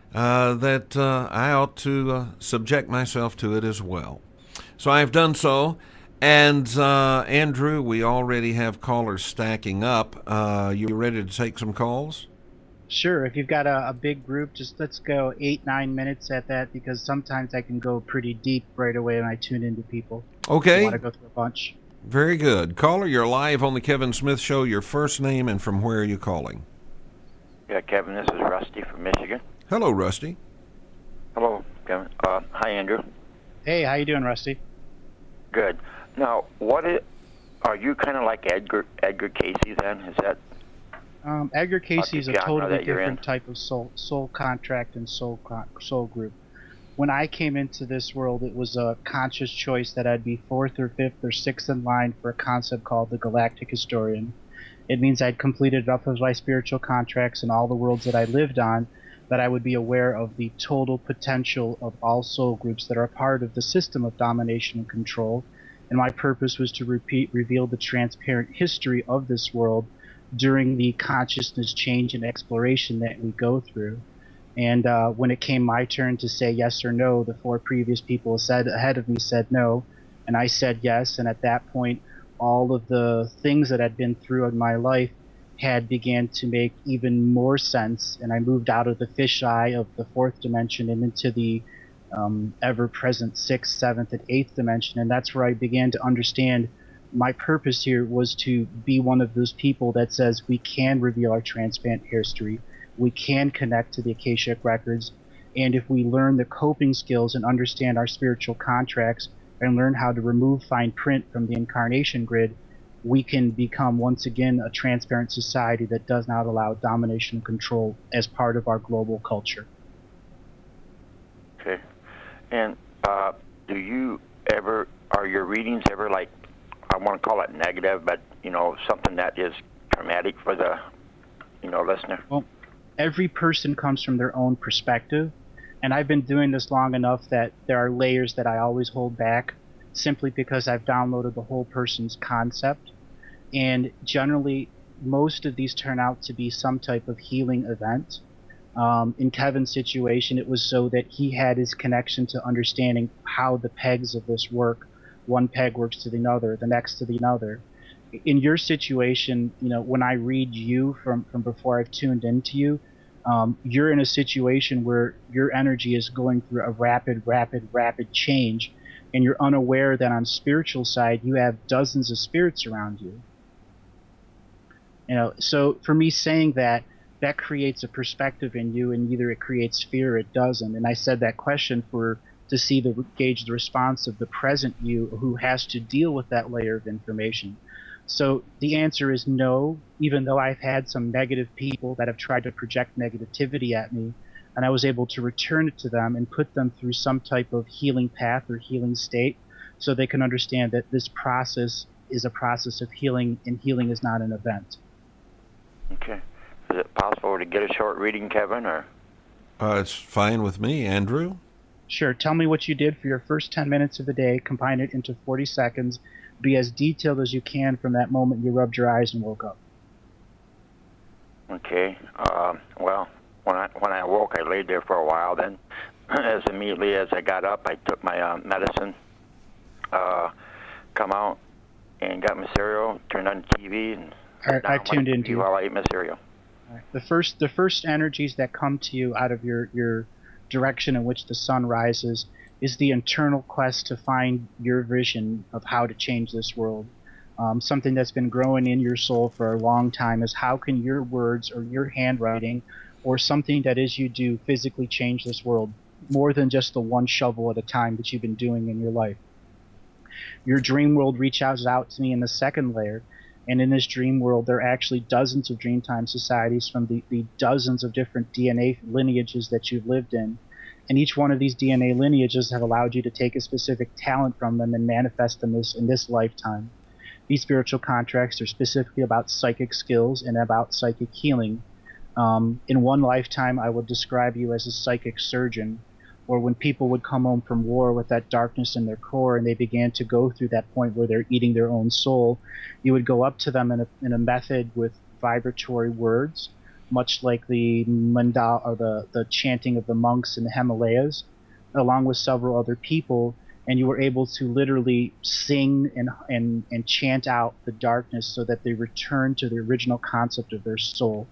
that I ought to subject myself to it as well. So I've done so. And Andrew, we already have callers stacking up. You ready to take some calls? Sure, if you've got a big group, just let's go 8-9 minutes at that, because sometimes I can go pretty deep right away when I tune into people. I Okay, want to go through a bunch. very good. Caller, you're live on the Kevin Smith Show. Your first name and from where are you calling? Yeah, Kevin, this is Rusty from Michigan. Hello, Rusty. Hello, Kevin. Hi, Andrew. Hey, how you doing, Rusty? Good. Now, are you kind of like Edgar Casey then? Is that? Edgar Casey is a genre totally that you're in? different type of soul contract and soul group. When I came into this world, it was a conscious choice that I'd be 4th or 5th or 6th in line for a concept called the Galactic Historian. It means I'd completed enough of my spiritual contracts in all the worlds that I lived on that I would be aware of the total potential of all soul groups that are a part of the system of domination and control. And my purpose was to reveal the transparent history of this world during the consciousness change and exploration that we go through. And when it came my turn to say yes or no, the 4 previous people ahead of me said no, and I said yes. And at that point, all of the things that I'd been through in my life had began to make even more sense, and I moved out of the fisheye of the 4th dimension and into the ever-present 6th, 7th, and 8th dimension. And that's where I began to understand my purpose here was to be one of those people that says we can reveal our transparent history, we can connect to the Akashic Records, and if we learn the coping skills and understand our spiritual contracts and learn how to remove fine print from the incarnation grid, we can become once again a transparent society that does not allow domination and control as part of our global culture. Okay. And are are your readings ever like, I want to call it negative, but something that is traumatic for the listener? Well, every person comes from their own perspective, and I've been doing this long enough that there are layers that I always hold back, simply because I've downloaded the whole person's concept. And generally, most of these turn out to be some type of healing event. In Kevin's situation, it was so that he had his connection to understanding how the pegs of this work. One peg works to the another, the next to the another. In your situation, when I read you from before I've tuned into you, you're in a situation where your energy is going through a rapid change, and you're unaware that on spiritual side you have dozens of spirits around you. So for me saying that creates a perspective in you, and either it creates fear or it doesn't. And I said that question to gauge the response of the present you who has to deal with that layer of information. So the answer is no, even though I've had some negative people that have tried to project negativity at me, and I was able to return it to them and put them through some type of healing path or healing state, so they can understand that this process is a process of healing, and healing is not an event. Okay. Is it possible to get a short reading, Kevin, or? It's fine with me. Andrew? Sure. Tell me what you did for your first 10 minutes of the day, combine it into 40 seconds, be as detailed as you can from that moment you rubbed your eyes and woke up. Okay. Well, when I awoke, I laid there for a while. Then, as immediately as I got up, I took my medicine, come out, and got my cereal, turned on the TV, and I tuned into you while I ate my cereal. All right. The first energies that come to you out of your direction in which the sun rises is the internal quest to find your vision of how to change this world. Something that's been growing in your soul for a long time is, how can your words or your handwriting or something that is you do physically change this world, more than just the one shovel at a time that you've been doing in your life. Your dream world reaches out to me in the second layer, and in this dream world there are actually dozens of Dreamtime societies from the dozens of different DNA lineages that you've lived in. And each one of these DNA lineages have allowed you to take a specific talent from them and manifest them in this lifetime. These spiritual contracts are specifically about psychic skills and about psychic healing. In one lifetime, I would describe you as a psychic surgeon, or when people would come home from war with that darkness in their core and they began to go through that point where they're eating their own soul, you would go up to them in a method with vibratory words, much like the mandala or the chanting of the monks in the Himalayas, along with several other people, and you were able to literally sing and chant out the darkness so that they return to the original concept of their soul.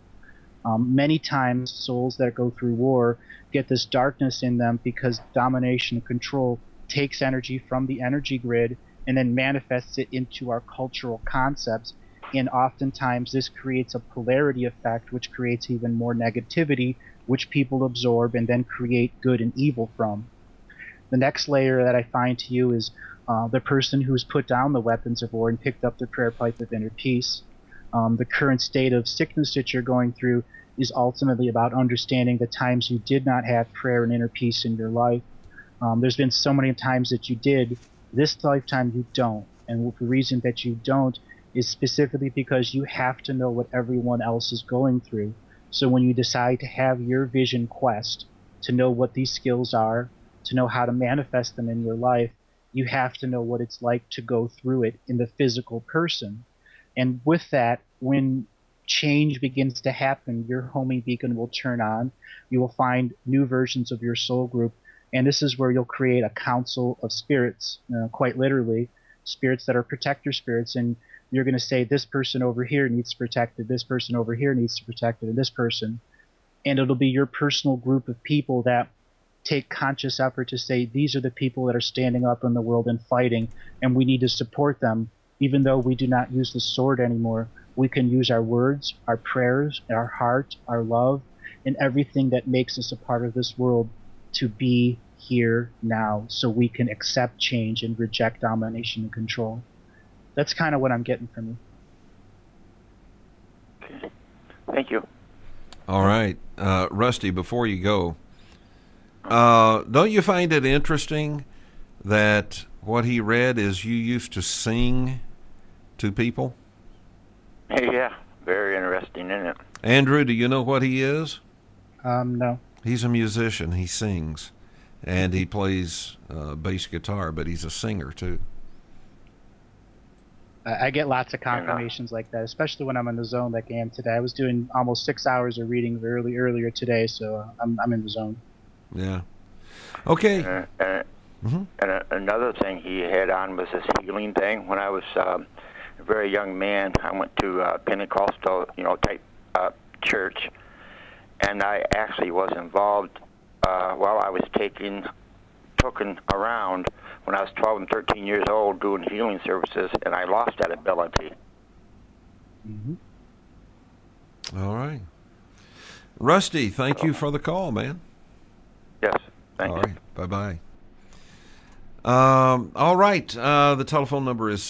Many times souls that go through war get this darkness in them because domination and control takes energy from the energy grid and then manifests it into our cultural concepts, and oftentimes this creates a polarity effect which creates even more negativity, which people absorb and then create good and evil from. The next layer that I find to you is the person who's put down the weapons of war and picked up the prayer pipe of inner peace. The current state of sickness that you're going through is ultimately about understanding the times you did not have prayer and inner peace in your life. There's been so many times that you did. This lifetime you don't. And the reason that you don't is specifically because you have to know what everyone else is going through. So when you decide to have your vision quest, to know what these skills are, to know how to manifest them in your life, you have to know what it's like to go through it in the physical person. And with that, when change begins to happen, your homing beacon will turn on. You will find new versions of your soul group, and this is where you'll create a council of spirits, quite literally, spirits that are protector spirits, and you're going to say, this person over here needs protected, this person over here needs to be protected, and this person. And it'll be your personal group of people that take conscious effort to say, these are the people that are standing up in the world and fighting, and we need to support them. Even though we do not use the sword anymore, we can use our words, our prayers, our heart, our love, and everything that makes us a part of this world to be here now, so we can accept change and reject domination and control. That's kind of what I'm getting from you. Okay. Thank you. All right. Rusty, before you go, don't you find it interesting that what he read is you used to sing to people? Yeah, very interesting, isn't it? Andrew, do you know what he is? No. He's a musician. He sings, and he plays bass guitar, but he's a singer too. I get lots of confirmations like that, especially when I'm in the zone like I am today. I was doing almost 6 hours of reading earlier today, so I'm in the zone. Yeah. Okay. And another thing he had on was this healing thing. When I was a very young man, I went to a Pentecostal, type church, and I actually was involved while I was taken around when I was 12 and 13 years old doing healing services, and I lost that ability. Mm-hmm. All right. Rusty, thank you for the call, man. Yes, thank you. All right. Bye-bye. All right. The telephone number is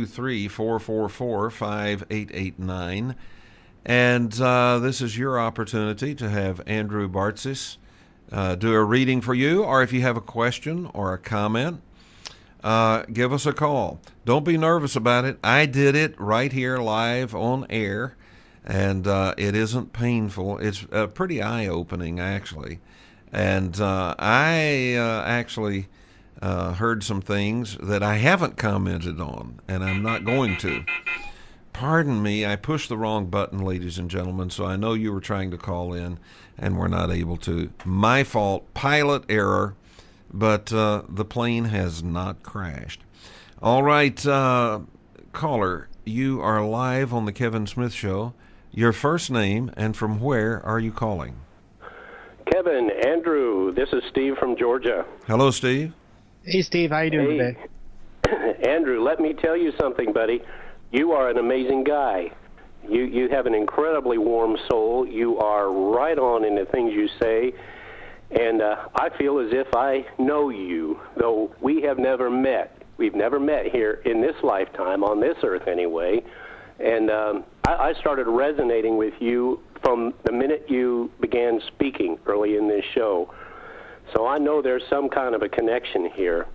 623-444-5889. And this is your opportunity to have Andrew Bartzis do a reading for you, or if you have a question or a comment, give us a call. Don't be nervous about it. I did it right here live on air, and it isn't painful. It's pretty eye-opening, actually. And I actually heard some things that I haven't commented on, and I'm not going to. Pardon me, I pushed the wrong button, ladies and gentlemen, so I know you were trying to call in, and we're not able to. My fault, pilot error, but the plane has not crashed. All right, caller, you are live on the Kevin Smith Show. Your first name and from where are you calling? Kevin, Andrew, this is Steve from Georgia. Hello, Steve. Hey, Steve, how you doing today? Andrew, let me tell you something, buddy. You are an amazing guy. You have an incredibly warm soul. You are right on in the things you say. And I feel as if I know you, though we have never met. We've never met here in this lifetime, on this earth anyway. And I started resonating with you from the minute you began speaking early in this show. So I know there's some kind of a connection here.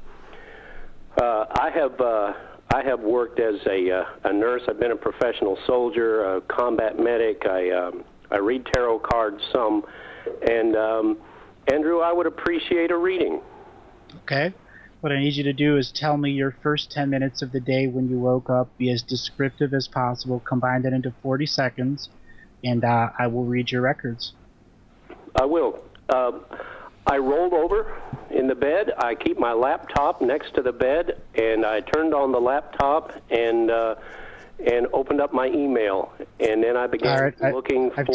I have worked as a nurse. I've been a professional soldier, a combat medic. I read tarot cards some. And, Andrew, I would appreciate a reading. Okay. What I need you to do is tell me your first 10 minutes of the day when you woke up. Be as descriptive as possible. Combine that into 40 seconds, and I will read your records. I will. I rolled over in the bed. I keep my laptop next to the bed, and I turned on the laptop and opened up my email, and then I began looking for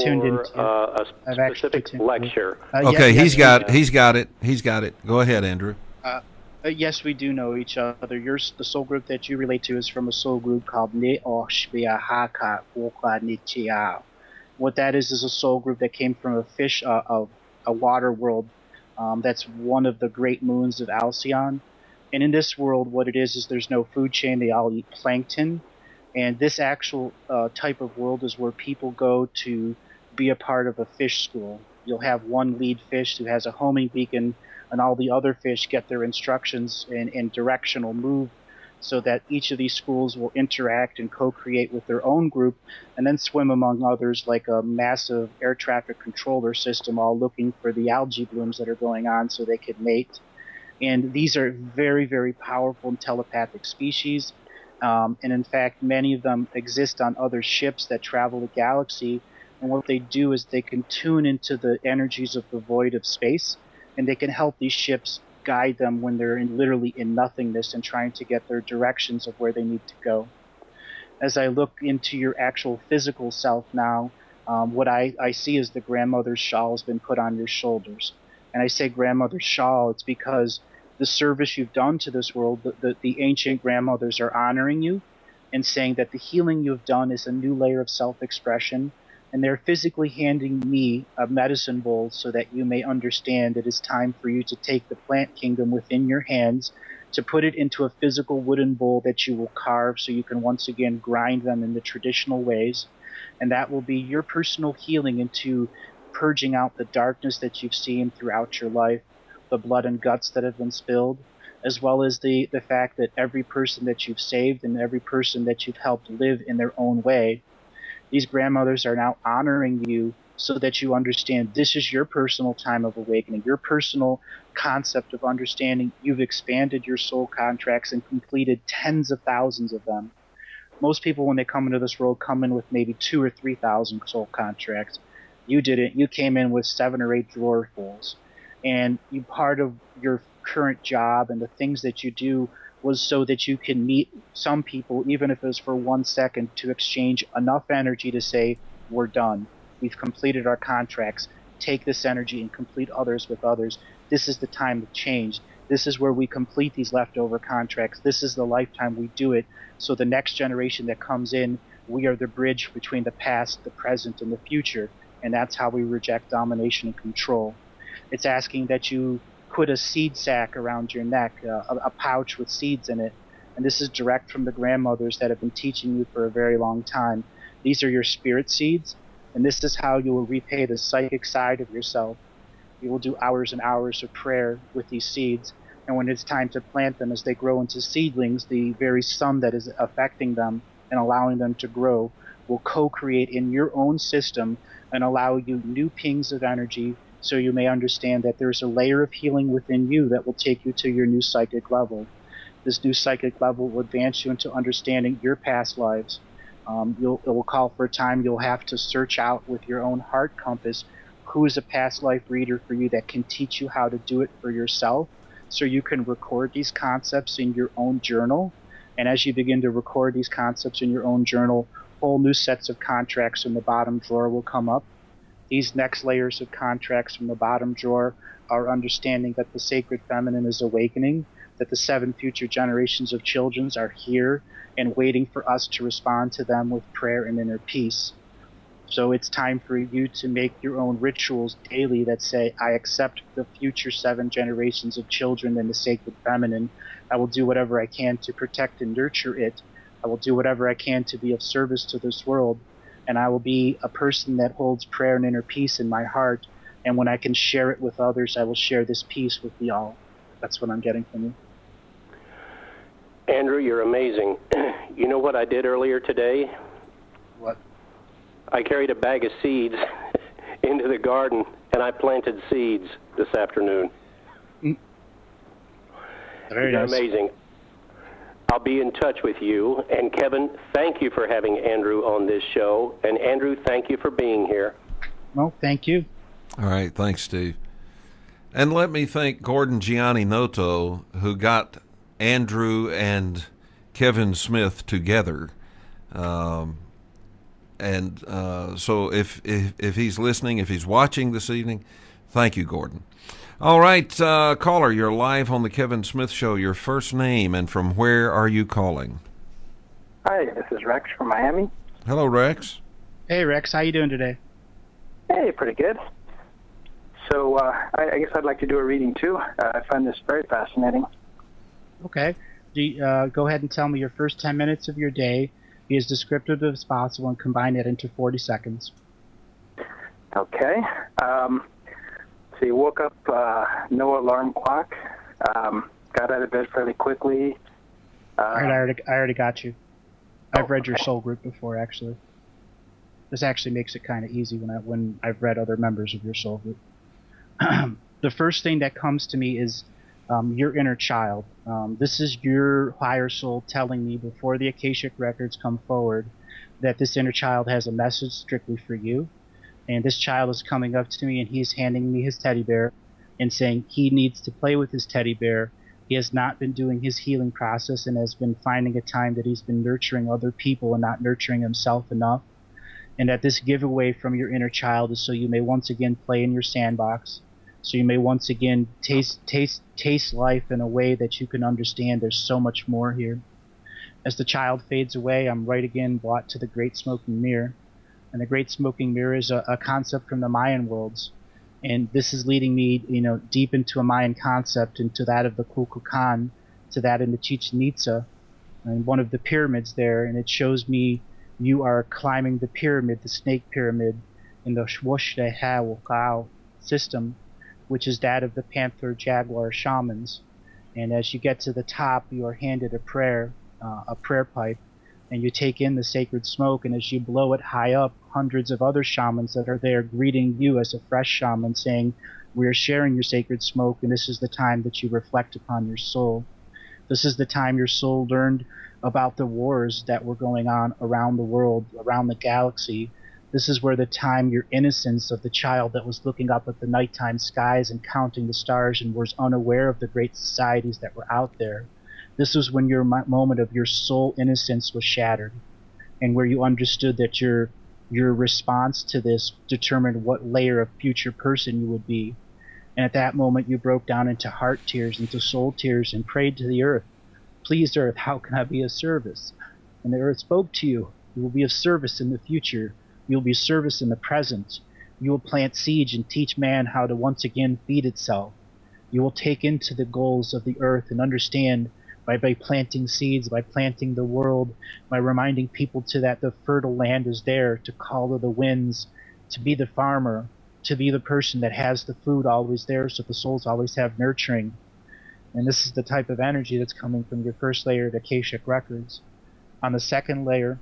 a specific lecture. Okay, he's got it. He's got it. Go ahead, Andrew. Yes, we do know each other. The soul group that you relate to is from a soul group called Ne-O-Shbia-Haka Wokla-Nichiao. What that is a soul group that came from a fish, a water world. That's one of the great moons of Alcyon. And in this world, what it is there's no food chain. They all eat plankton. And this actual type of world is where people go to be a part of a fish school. You'll have one lead fish who has a homing beacon, and all the other fish get their instructions in directional move, so that each of these schools will interact and co-create with their own group, and then swim among others like a massive air traffic controller system, all looking for the algae blooms that are going on so they can mate. And these are very, very powerful and telepathic species. And in fact, many of them exist on other ships that travel the galaxy. And what they do is they can tune into the energies of the void of space, and they can help these ships guide them when they're literally in nothingness and trying to get their directions of where they need to go. As I look into your actual physical self now, what I see is the grandmother's shawl has been put on your shoulders. And I say grandmother's shawl, it's because the service you've done to this world, the ancient grandmothers are honoring you and saying that the healing you've done is a new layer of self-expression. And they're physically handing me a medicine bowl so that you may understand it is time for you to take the plant kingdom within your hands, to put it into a physical wooden bowl that you will carve so you can once again grind them in the traditional ways. And that will be your personal healing into purging out the darkness that you've seen throughout your life, the blood and guts that have been spilled, as well as the fact that every person that you've saved and every person that you've helped live in their own way, these grandmothers are now honoring you so that you understand this is your personal time of awakening, your personal concept of understanding. You've expanded your soul contracts and completed tens of thousands of them. Most people, when they come into this world, come in with maybe 2,000 or 3,000 soul contracts. You didn't. You came in with 7 or 8 drawerfuls. And part of your current job and the things that you do was so that you can meet some people, even if it was for 1 second, to exchange enough energy to say, we're done. We've completed our contracts. Take this energy and complete others with others. This is the time of change. This is where we complete these leftover contracts. This is the lifetime we do it. So the next generation that comes in, we are the bridge between the past, the present, and the future. And that's how we reject domination and control. It's asking that you put a seed sack around your neck, a pouch with seeds in it. And this is direct from the grandmothers that have been teaching you for a very long time. These are your spirit seeds. And this is how you will repay the psychic side of yourself. You will do hours and hours of prayer with these seeds. And when it's time to plant them, as they grow into seedlings, the very sun that is affecting them and allowing them to grow will co-create in your own system and allow you new pings of energy, so you may understand that there's a layer of healing within you that will take you to your new psychic level. This new psychic level will advance you into understanding your past lives. It will call for a time you'll have to search out with your own heart compass who is a past life reader for you that can teach you how to do it for yourself, so you can record these concepts in your own journal. And as you begin to record these concepts in your own journal, whole new sets of contracts in the bottom drawer will come up. These next layers of contracts from the bottom drawer are understanding that the sacred feminine is awakening, that the 7 future generations of children are here and waiting for us to respond to them with prayer and inner peace. So it's time for you to make your own rituals daily that say, I accept the future 7 generations of children and the sacred feminine. I will do whatever I can to protect and nurture it. I will do whatever I can to be of service to this world. And I will be a person that holds prayer and inner peace in my heart. And when I can share it with others, I will share this peace with you all. That's what I'm getting from you. Andrew, you're amazing. You know what I did earlier today? What? I carried a bag of seeds into the garden, and I planted seeds this afternoon. Very nice. Amazing. I'll be in touch with you. And Kevin, thank you for having Andrew on this show. And Andrew, thank you for being here. Well, thank you. All right, thanks, Steve. And let me thank Gordon Gianni Noto, who got Andrew and Kevin Smith together. So if he's listening, if he's watching this evening, thank you, Gordon. All right, caller, you're live on the Kevin Smith Show. Your first name and from where are you calling? Hi, this is Rex from Miami. Hello, Rex. Hey, Rex. How you doing today? Hey, pretty good. So I guess I'd like to do a reading, too. I find this very fascinating. Okay. Go ahead and tell me your first 10 minutes of your day. Be as descriptive as possible and combine it into 40 seconds. Okay. So you woke up, no alarm clock, got out of bed fairly quickly. All right, I already got you. I've read your soul group before, actually. This actually makes it kind of easy when I've read other members of your soul group. The first thing that comes to me is your inner child. This is your higher soul telling me before the Akashic records come forward that this inner child has a message strictly for you. And this child is coming up to me and he's handing me his teddy bear and saying he needs to play with his teddy bear. He has not been doing his healing process and has been finding a time that he's been nurturing other people and not nurturing himself enough. And that this giveaway from your inner child is so you may once again play in your sandbox. So you may once again taste life in a way that you can understand there's so much more here. As the child fades away, I'm right again brought to the Great Smoking Mirror. And the Great Smoking Mirror is a concept from the Mayan worlds. And this is leading me, deep into a Mayan concept, into that of the Kukulkan, to that in the Chichen Itza, and one of the pyramids there. And it shows me you are climbing the pyramid, the snake pyramid, in the Shwoshdeha Wokao system, which is that of the panther jaguar shamans. And as you get to the top, you are handed a prayer pipe, and you take in the sacred smoke, and as you blow it high up, hundreds of other shamans that are there greeting you as a fresh shaman, saying, "We are sharing your sacred smoke, and this is the time that you reflect upon your soul. This is the time your soul learned about the wars that were going on around the world, around the galaxy. This is where the time your innocence of the child that was looking up at the nighttime skies and counting the stars and was unaware of the great societies that were out there. This was when your moment of your soul innocence was shattered, and where you understood that your response to this determined what layer of future person you would be. And at that moment you broke down into heart tears, into soul tears, and prayed to the earth, 'Please, earth, how can I be of service?' And the earth spoke to you. You will be of service in the future. You will be of service in the present. You will plant seeds and teach man how to once again feed itself. You will take into the goals of the earth and understand by planting seeds, by planting the world, by reminding people to that the fertile land is there, to call to the winds, to be the farmer, to be the person that has the food always there so the souls always have nurturing. And this is the type of energy that's coming from your first layer of Akashic records. On the second layer,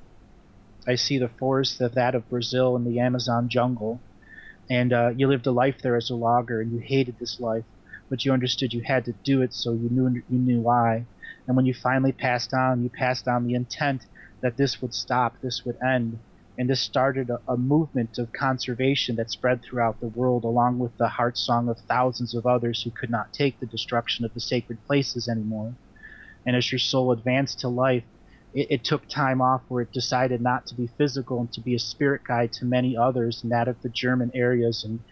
I see the forest of that of Brazil in the Amazon jungle. And you lived a life there as a logger, and you hated this life, but you understood you had to do it, so you knew why. And when you finally passed on, you passed on the intent that this would stop, this would end. And this started a movement of conservation that spread throughout the world, along with the heart song of thousands of others who could not take the destruction of the sacred places anymore. And as your soul advanced to life, it took time off where it decided not to be physical and to be a spirit guide to many others, and that of the German areas in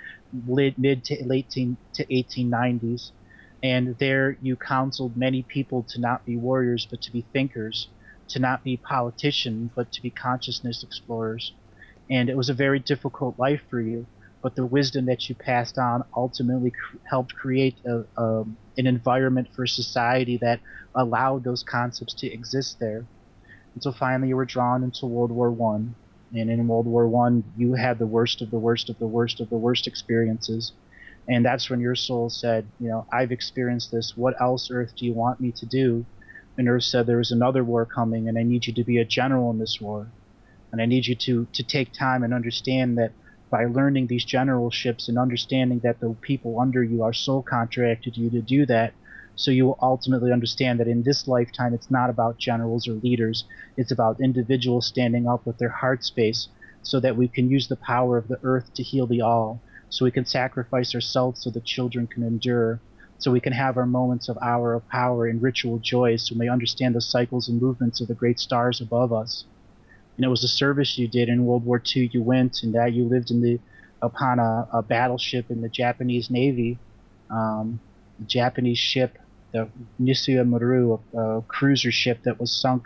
mid to late to 1890s. And there you counseled many people to not be warriors but to be thinkers, to not be politicians but to be consciousness explorers. And it was a very difficult life for you, but the wisdom that you passed on ultimately helped create an environment for society that allowed those concepts to exist there. Until finally you were drawn into World War I. And in World War I, you had the worst of the worst of the worst of the worst experiences. And that's when your soul said, I've experienced this. What else, Earth, do you want me to do? And Earth said, there is another war coming, and I need you to be a general in this war. And I need you to take time and understand that by learning these generalships and understanding that the people under you are soul contracted you to do that, so you will ultimately understand that in this lifetime it's not about generals or leaders. It's about individuals standing up with their heart space so that we can use the power of the earth to heal the all, so we can sacrifice ourselves so the children can endure, so we can have our moments of hour of power and ritual joys so we may understand the cycles and movements of the great stars above us. And it was a service you did in World War II. You went and that you lived upon a battleship in the Japanese Navy, the Japanese ship, the Nisuya Maru, a cruiser ship that was sunk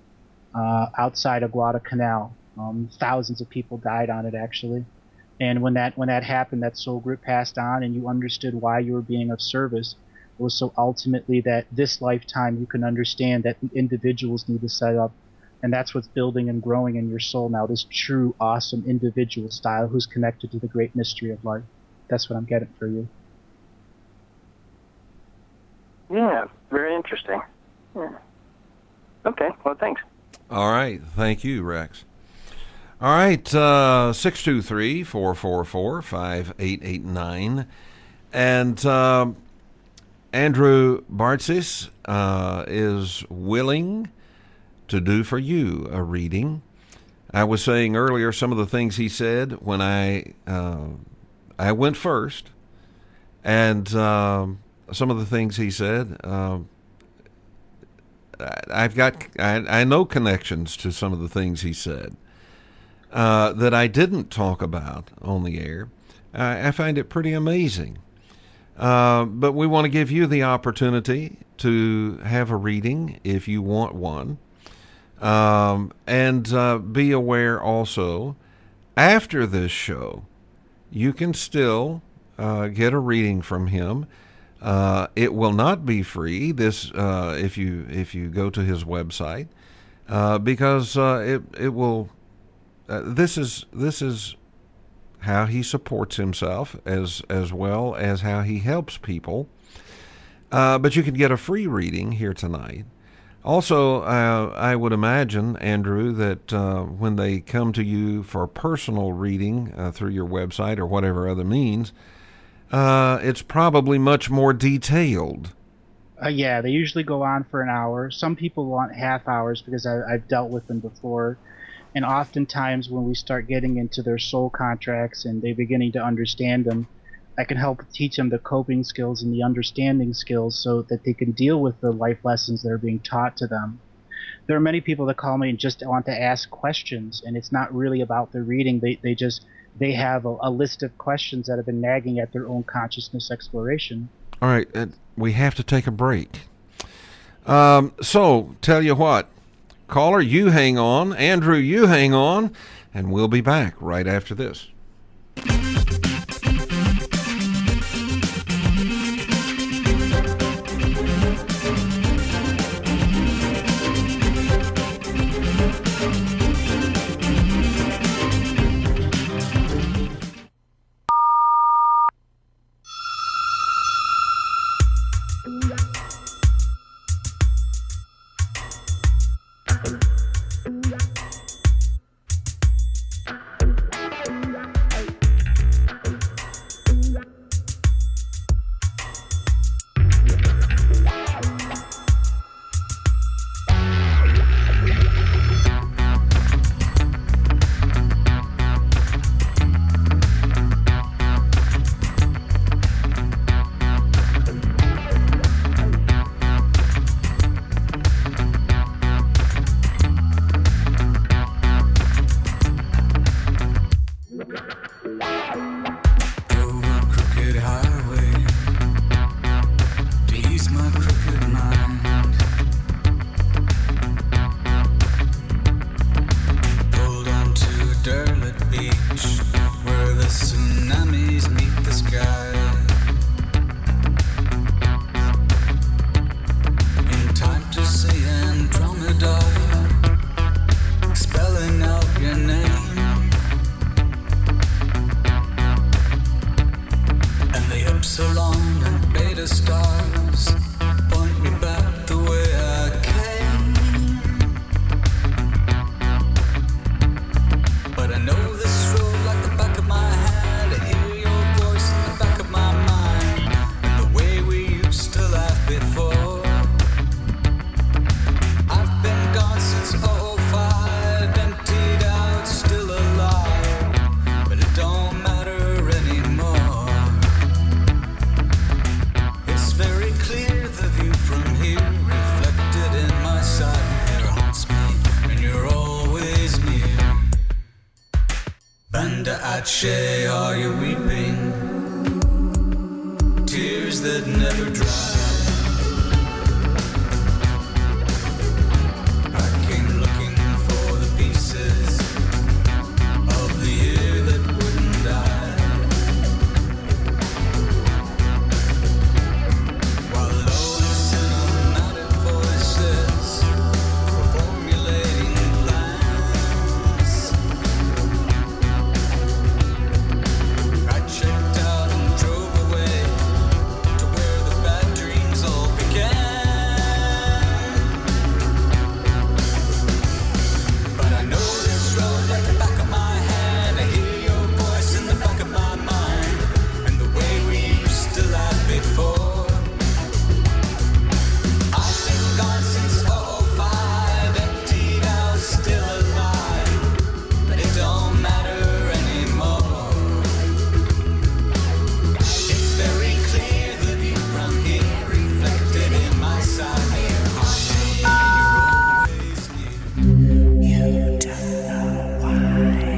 outside of Guadalcanal. Thousands of people died on it, actually. And when that happened, that soul group passed on, and you understood why you were being of service. It was so ultimately that this lifetime you can understand that the individuals need to set up, and that's what's building and growing in your soul now, this true, awesome individual style who's connected to the great mystery of life. That's what I'm getting for you. Yeah, very interesting. Yeah. Okay, well, thanks. All right. Thank you, Rex. All right, 623-444-5889. And Andrew Bartzis is willing to do for you a reading. I was saying earlier some of the things he said when I went first, and some of the things he said, I know connections to some of the things he said that I didn't talk about on the air. I find it pretty amazing. But we want to give you the opportunity to have a reading if you want one. And be aware also, after this show, you can still get a reading from him. It will not be free. This if you go to his website, because it will. This is how he supports himself as well as how he helps people. But you can get a free reading here tonight. Also, I would imagine, Andrew, that when they come to you for a personal reading through your website or whatever other means, it's probably much more detailed. Yeah, they usually go on for an hour. Some people want half hours because I've dealt with them before. And oftentimes when we start getting into their soul contracts and they're beginning to understand them, I can help teach them the coping skills and the understanding skills so that they can deal with the life lessons that are being taught to them. There are many people that call me and just want to ask questions, and it's not really about the reading. They have a list of questions that have been nagging at their own consciousness exploration. All right, we have to take a break. So, tell you what, caller, you hang on. Andrew, you hang on, and we'll be back right after this. Ache, are you weeping? Tears that never dry. I came looking for the pieces of the year that wouldn't die. While low and cinematic voices were formulating plans, I checked out and drove away to where the bad dreams all began. But I know this road like the back of my hand. I hear your voice in the back of my mind, and the way we used to laugh before. I've been gone since 2005, emptied out, still alive, but it don't matter anymore. It's very clear the view from here, reflected in my side mirror. You're always near. You don't know why.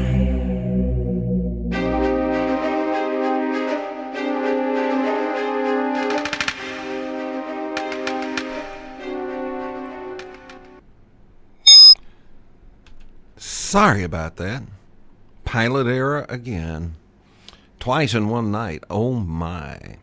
Sorry about that. Pilot error again. Twice in one night. Oh, my.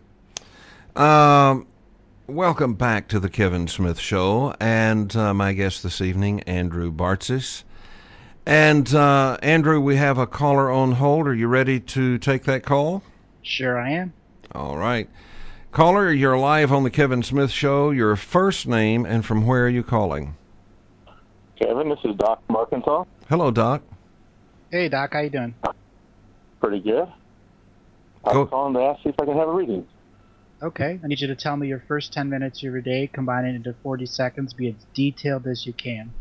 Welcome back to the Kevin Smith Show, and my guest this evening, Andrew Bartzis. And, Andrew, we have a caller on hold. Are you ready to take that call? Sure I am. All right. Caller, you're live on the Kevin Smith Show. Your first name and from where are you calling? Kevin, this is Doc from Arkansas. Hello, Doc. Hey, Doc, how you doing? Pretty good. I was calling to ask if I can have a reading. Okay, I need you to tell me your first 10 minutes of your day, combine it into 40 seconds, be as detailed as you can.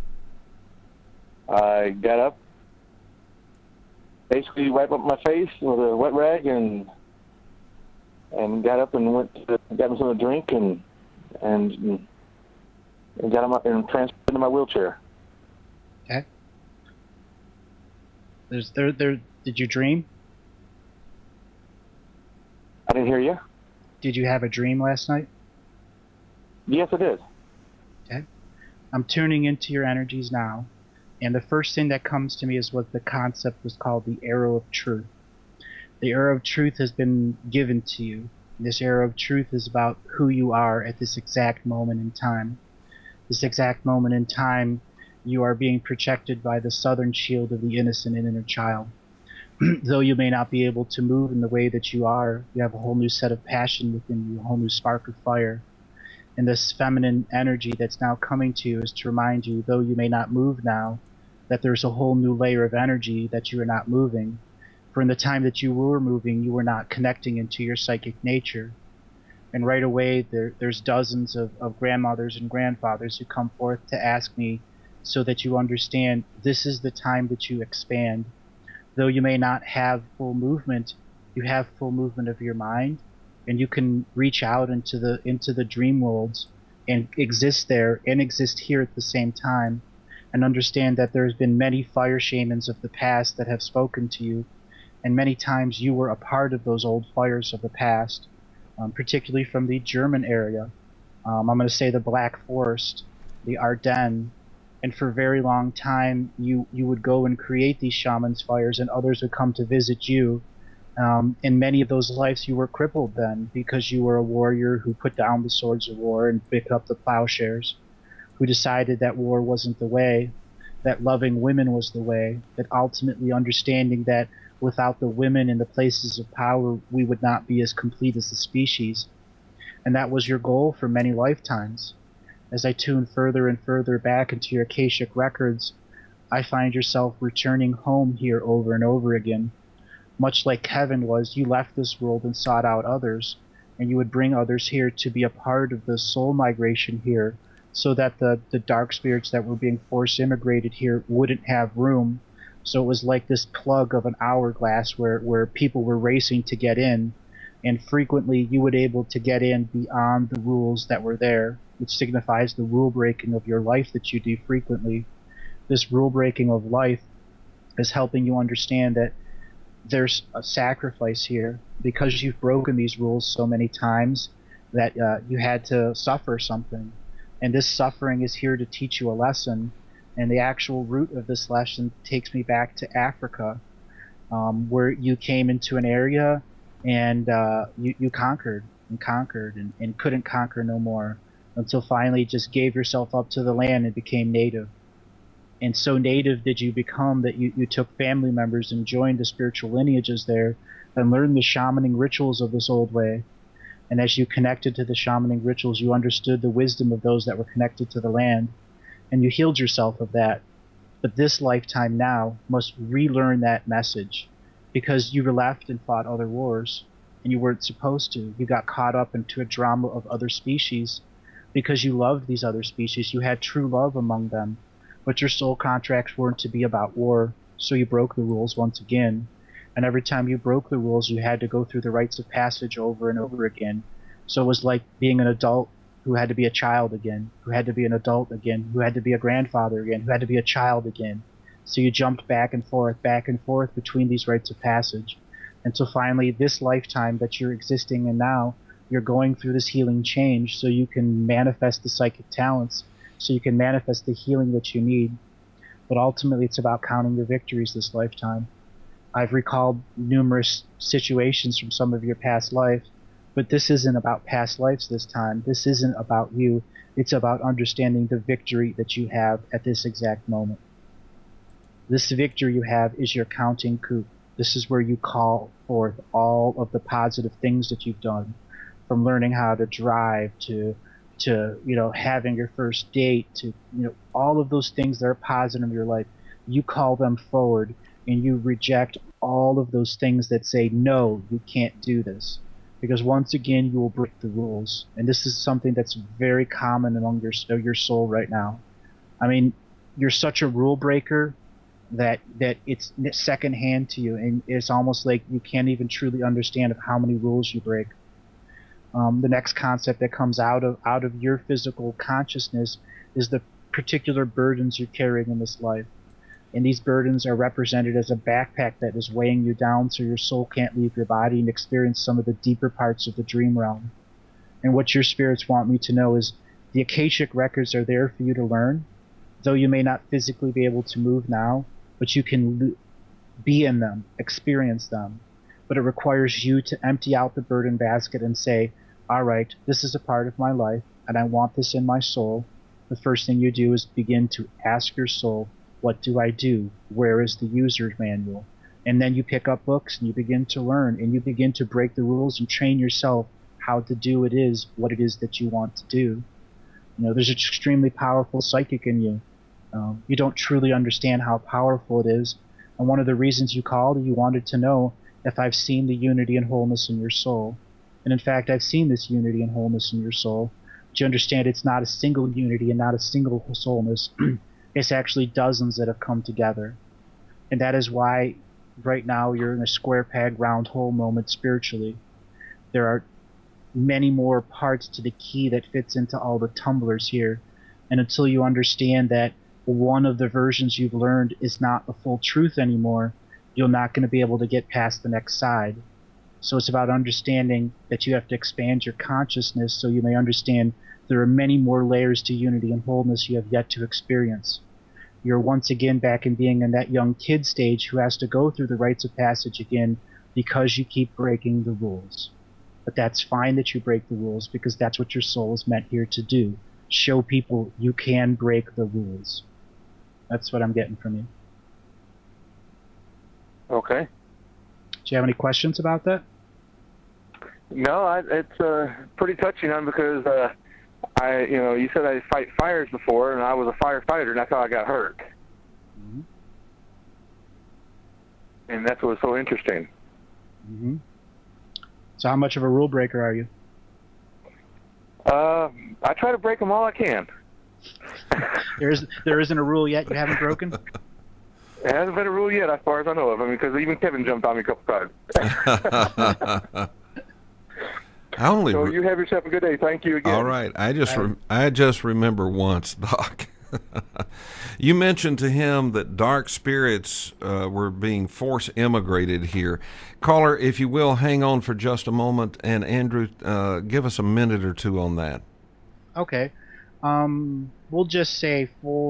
I got up, basically wiped up my face with a wet rag, and got up and got me something to drink, and got him up and transferred into my wheelchair. Okay. Did you dream? I didn't hear you. Did you have a dream last night? Yes, I did. Okay. I'm tuning into your energies now, and the first thing that comes to me is what the concept was called the arrow of truth. The arrow of truth has been given to you. This arrow of truth is about who you are at this exact moment in time. This exact moment in time, you are being protected by the southern shield of the innocent and inner child. Though you may not be able to move in the way that you are, you have a whole new set of passion within you, a whole new spark of fire. And this feminine energy that's now coming to you is to remind you, though you may not move now, that there's a whole new layer of energy that you are not moving. For in the time that you were moving, you were not connecting into your psychic nature. And right away, there's dozens of grandmothers and grandfathers who come forth to ask me so that you understand this is the time that you expand. Though you may not have full movement, you have full movement of your mind, and you can reach out into the dream worlds and exist there and exist here at the same time, and understand that there's been many fire shamans of the past that have spoken to you, and many times you were a part of those old fires of the past, particularly from the German area. I'm going to say the Black Forest, the Ardennes. And for a very long time, you would go and create these shamans' fires, and others would come to visit you. In many of those lives, you were crippled then because you were a warrior who put down the swords of war and picked up the plowshares, who decided that war wasn't the way, that loving women was the way, that ultimately understanding that without the women in the places of power, we would not be as complete as a species. And that was your goal for many lifetimes. As I tune further and further back into your Akashic records, I find yourself returning home here over and over again. Much like Kevin was, you left this world and sought out others, and you would bring others here to be a part of the soul migration here, so that the dark spirits that were being force immigrated here wouldn't have room. So it was like this plug of an hourglass where people were racing to get in, and frequently you would able to get in beyond the rules that were there, which signifies the rule breaking of your life that you do frequently. This rule breaking of life is helping you understand that there's a sacrifice here because you've broken these rules so many times that you had to suffer something. And this suffering is here to teach you a lesson. And the actual root of this lesson takes me back to Africa, where you came into an area and you conquered and couldn't conquer no more, until finally just gave yourself up to the land and became native. And so native did you become that you took family members and joined the spiritual lineages there and learned the shamaning rituals of this old way. And as you connected to the shamaning rituals, you understood the wisdom of those that were connected to the land, and you healed yourself of that. But this lifetime now must relearn that message, because you were left and fought other wars, and you weren't supposed to. You got caught up into a drama of other species, because you loved these other species. You had true love among them, but your soul contracts weren't to be about war, so you broke the rules once again. And every time you broke the rules, you had to go through the rites of passage over and over again. So it was like being an adult who had to be a child again, who had to be an adult again, who had to be a grandfather again, who had to be a child again. So you jumped back and forth between these rites of passage, until finally this lifetime that you're existing in now, you're going through this healing change so you can manifest the psychic talents, so you can manifest the healing that you need. But ultimately it's about counting the victories this lifetime. I've recalled numerous situations from some of your past life, but this isn't about past lives this time. This isn't about you. It's about understanding the victory that you have at this exact moment. This victory you have is your counting coup. This is where you call forth all of the positive things that you've done, from learning how to drive to having your first date to all of those things that are positive in your life. You call them forward and you reject all of those things that say no, you can't do this, because once again you will break the rules. And this is something that's very common among your soul right now. I mean, you're such a rule breaker that it's secondhand to you, and it's almost like you can't even truly understand of how many rules you break. The next concept that comes out of your physical consciousness is the particular burdens you're carrying in this life. And these burdens are represented as a backpack that is weighing you down so your soul can't leave your body and experience some of the deeper parts of the dream realm. And what your spirits want me to know is the Akashic records are there for you to learn, though you may not physically be able to move now, but you can be in them, experience them. But it requires you to empty out the burden basket and say, all right, this is a part of my life, and I want this in my soul. The first thing you do is begin to ask your soul, what do I do? Where is the user's manual? And then you pick up books and you begin to learn, and you begin to break the rules and train yourself how to do what it is that you want to do. There's an extremely powerful psychic in you. You don't truly understand how powerful it is. And one of the reasons you called, you wanted to know if I've seen the unity and wholeness in your soul. And in fact, I've seen this unity and wholeness in your soul. But you understand it's not a single unity and not a single soulness. It's actually dozens that have come together. And that is why right now you're in a square peg round hole moment spiritually. There are many more parts to the key that fits into all the tumblers here. And until you understand that one of the versions you've learned is not the full truth anymore, you're not going to be able to get past the next side. So it's about understanding that you have to expand your consciousness so you may understand there are many more layers to unity and wholeness you have yet to experience. You're once again back in being in that young kid stage who has to go through the rites of passage again because you keep breaking the rules. But that's fine that you break the rules, because that's what your soul is meant here to do. Show people you can break the rules. That's what I'm getting from you. Okay. Do you have any questions about that? No, it's pretty touching on because you said I fight fires before, and I was a firefighter, and that's how I got hurt. Mm-hmm. And that's what was so interesting. Mm-hmm. So how much of a rule breaker are you? I try to break them all I can. There isn't a rule yet you haven't broken? It hasn't been a rule yet, as far as I know of. I mean, because even Kevin jumped on me a couple times. So you have yourself a good day. Thank you again. All right. I just remember once, Doc. You mentioned to him that dark spirits were being force immigrated here. Caller, if you will, hang on for just a moment, and Andrew, give us a minute or two on that. Okay. We'll just say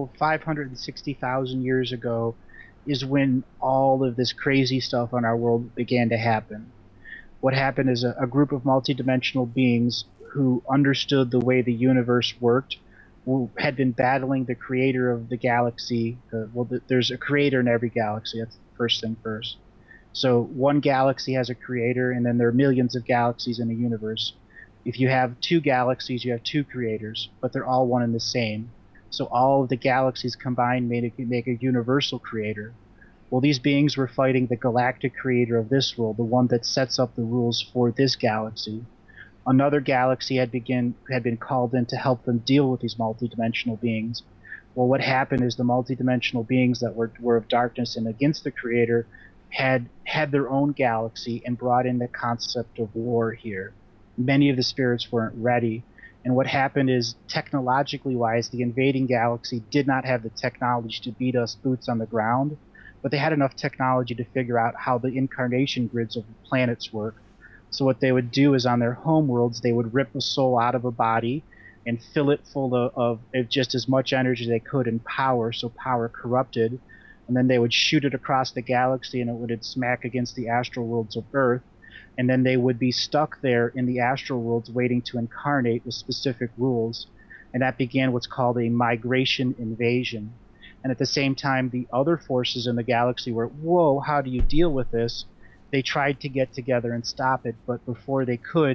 560,000 years ago is when all of this crazy stuff on our world began to happen. What happened is a group of multidimensional beings who understood the way the universe worked, who had been battling the creator of the galaxy. There's a creator in every galaxy. That's the first thing first. So one galaxy has a creator, and then there are millions of galaxies in the universe. If you have two galaxies, you have two creators, but they're all one and the same. So all of the galaxies combined make a universal creator. Well, these beings were fighting the galactic creator of this world, the one that sets up the rules for this galaxy. Another galaxy had been called in to help them deal with these multidimensional beings. Well, what happened is the multidimensional beings that were of darkness and against the creator had their own galaxy and brought in the concept of war here. Many of the spirits weren't ready. And what happened is, technologically wise, the invading galaxy did not have the technology to beat us boots on the ground, but they had enough technology to figure out how the incarnation grids of the planets work. So what they would do is, on their home worlds, they would rip a soul out of a body and fill it full of just as much energy as they could in power, so power corrupted, and then they would shoot it across the galaxy and it would smack against the astral worlds of Earth. And then they would be stuck there in the astral worlds waiting to incarnate with specific rules. And that began what's called a migration invasion. And at the same time, the other forces in the galaxy were, whoa, how do you deal with this? They tried to get together and stop it, but before they could,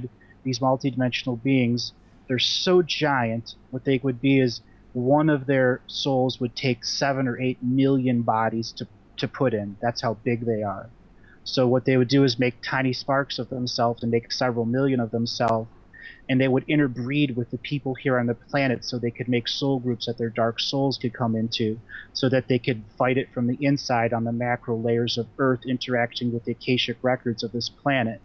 these multidimensional beings, they're so giant, what they would be is one of their souls would take 7 or 8 million bodies to put in. That's how big they are. So what they would do is make tiny sparks of themselves and make several million of themselves, and they would interbreed with the people here on the planet so they could make soul groups that their dark souls could come into, so that they could fight it from the inside on the macro layers of Earth, interacting with the Akashic records of this planet.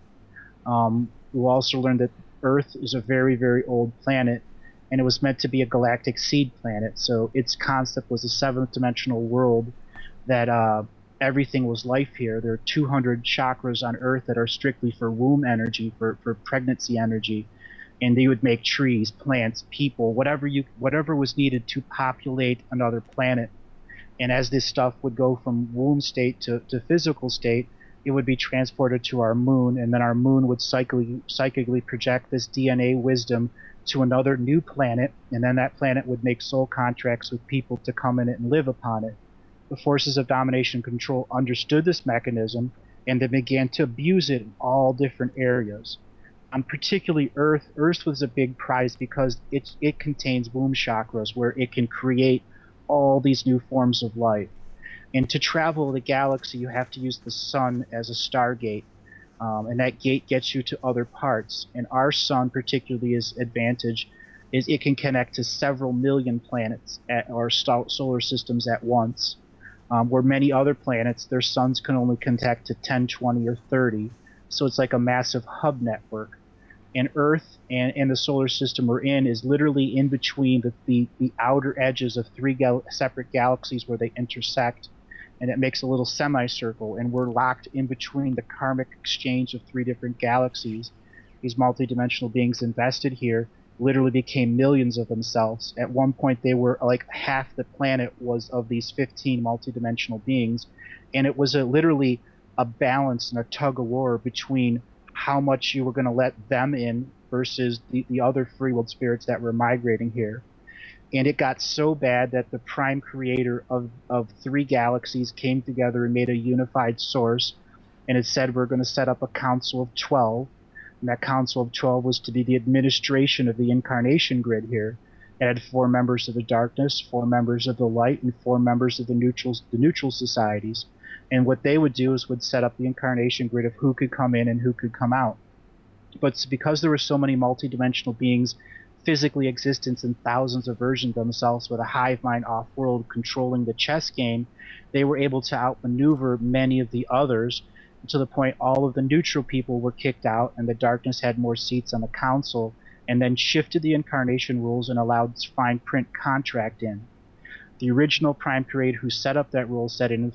We'll also learn that Earth is a very, very old planet, and it was meant to be a galactic seed planet. So its concept was a 7th dimensional world that everything was life here. There are 200 chakras on Earth that are strictly for womb energy, for pregnancy energy, and they would make trees, plants, people, whatever was needed to populate another planet. And as this stuff would go from womb state to physical state, it would be transported to our moon, and then our moon would psychically project this DNA wisdom to another new planet, and then that planet would make soul contracts with people to come in it and live upon it. The forces of domination and control understood this mechanism, and they began to abuse it in all different areas. Particularly Earth was a big prize because it contains womb chakras where it can create all these new forms of life. And to travel the galaxy, you have to use the sun as a stargate, and that gate gets you to other parts. And our sun, particularly, is advantage is it can connect to several million planets or solar systems at once, where many other planets, their suns can only connect to 10, 20, or 30. So it's like a massive hub network. And Earth and the solar system we're in is literally in between the outer edges of 3 separate galaxies where they intersect, and it makes a little semicircle, and we're locked in between the karmic exchange of 3 different galaxies. These multidimensional beings invested here literally became millions of themselves. At one point, they were like half the planet was of these 15 multidimensional beings, and it was literally a balance and a tug of war between how much you were going to let them in versus the other free world spirits that were migrating here. And it got so bad that the prime creator of 3 galaxies came together and made a unified source, and it said we're going to set up a council of 12, and that council of 12 was to be the administration of the incarnation grid here. It had 4 members of the darkness, 4 members of the light, and 4 members of the neutral societies. And what they would do is would set up the incarnation grid of who could come in and who could come out. But because there were so many multidimensional beings physically existent in thousands of versions of themselves with a hive mind off-world controlling the chess game, they were able to outmaneuver many of the others, to the point all of the neutral people were kicked out and the darkness had more seats on the council, and then shifted the incarnation rules and allowed fine print contract in. The original prime creator who set up that rule said in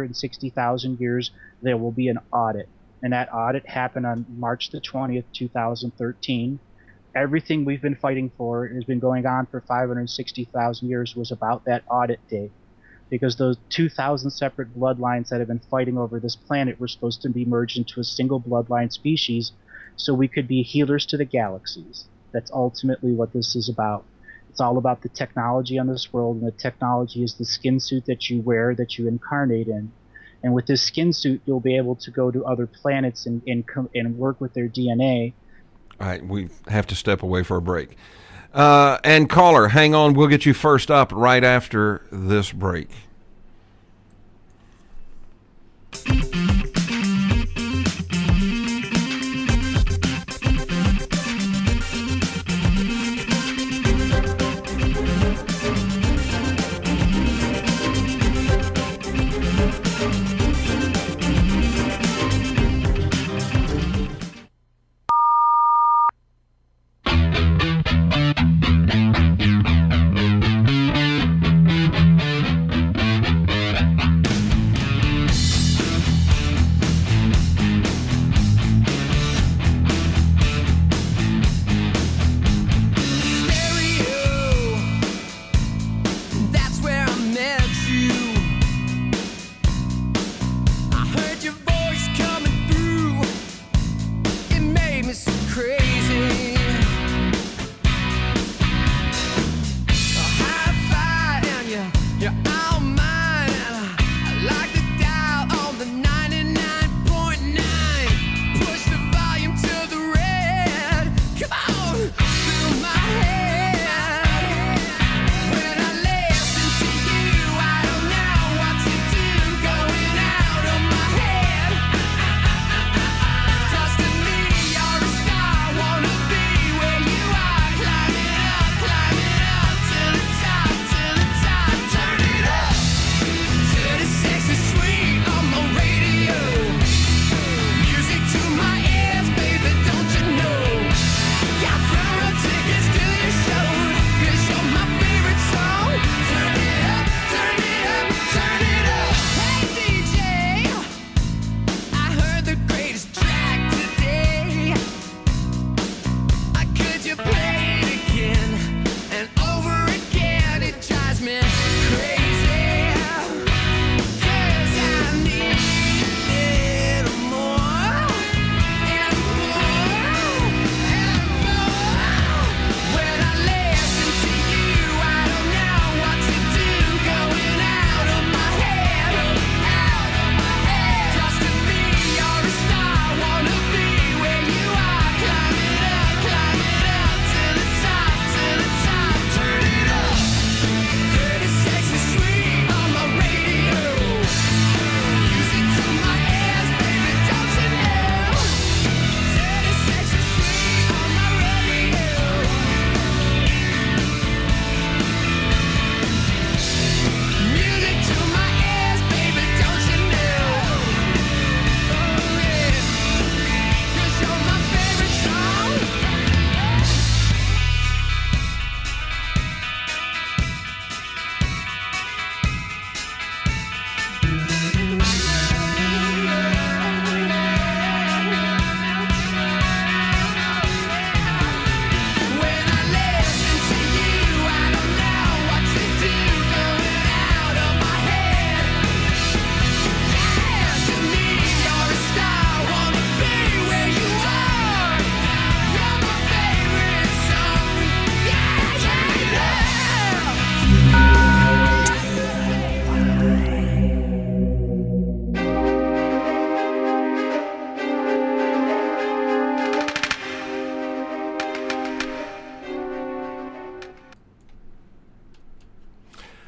560,000 years there will be an audit, and that audit happened on March the 20th, 2013. Everything we've been fighting for has been going on for 560,000 years was about that audit date, because those 2,000 separate bloodlines that have been fighting over this planet were supposed to be merged into a single bloodline species so we could be healers to the galaxies. That's ultimately what this is about. It's all about the technology on this world, and the technology is the skin suit that you wear, that you incarnate in. And with this skin suit, you'll be able to go to other planets and work with their DNA. All right, we have to step away for a break. And caller, hang on. We'll get you first up right after this break.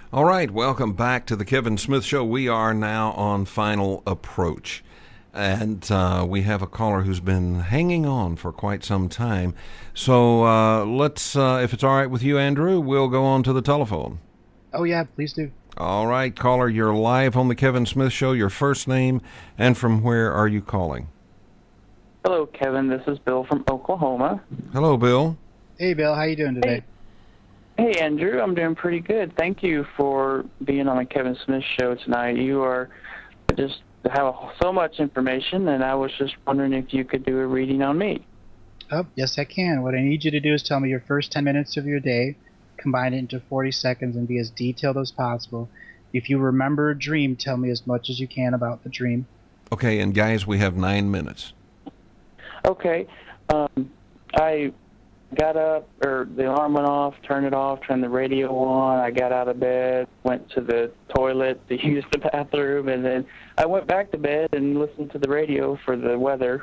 All right, welcome back to the Kevin Smith Show. We are now on Final Approach. And we have a caller who's been hanging on for quite some time. So let's, if it's all right with you, Andrew, we'll go on to the telephone. Oh, yeah, please do. All right, caller, you're live on the Kevin Smith Show. Your first name and from where are you calling? Hello, Kevin. This is Bill from Oklahoma. Hello, Bill. Hey, Bill. How you doing today? Hey, Andrew. I'm doing pretty good. Thank you for being on the Kevin Smith Show tonight. You are just have so much information, and I was just wondering if you could do a reading on me. Oh, yes, I can. What I need you to do is tell me your first 10 minutes of your day, combine it into 40 seconds, and be as detailed as possible. If you remember a dream, tell me as much as you can about the dream. Okay, and guys, we have 9 minutes. Okay. I got up, or the alarm went off, turned it off, turned the radio on. I got out of bed, went to the toilet to use the bathroom, and then I went back to bed and listened to the radio for the weather.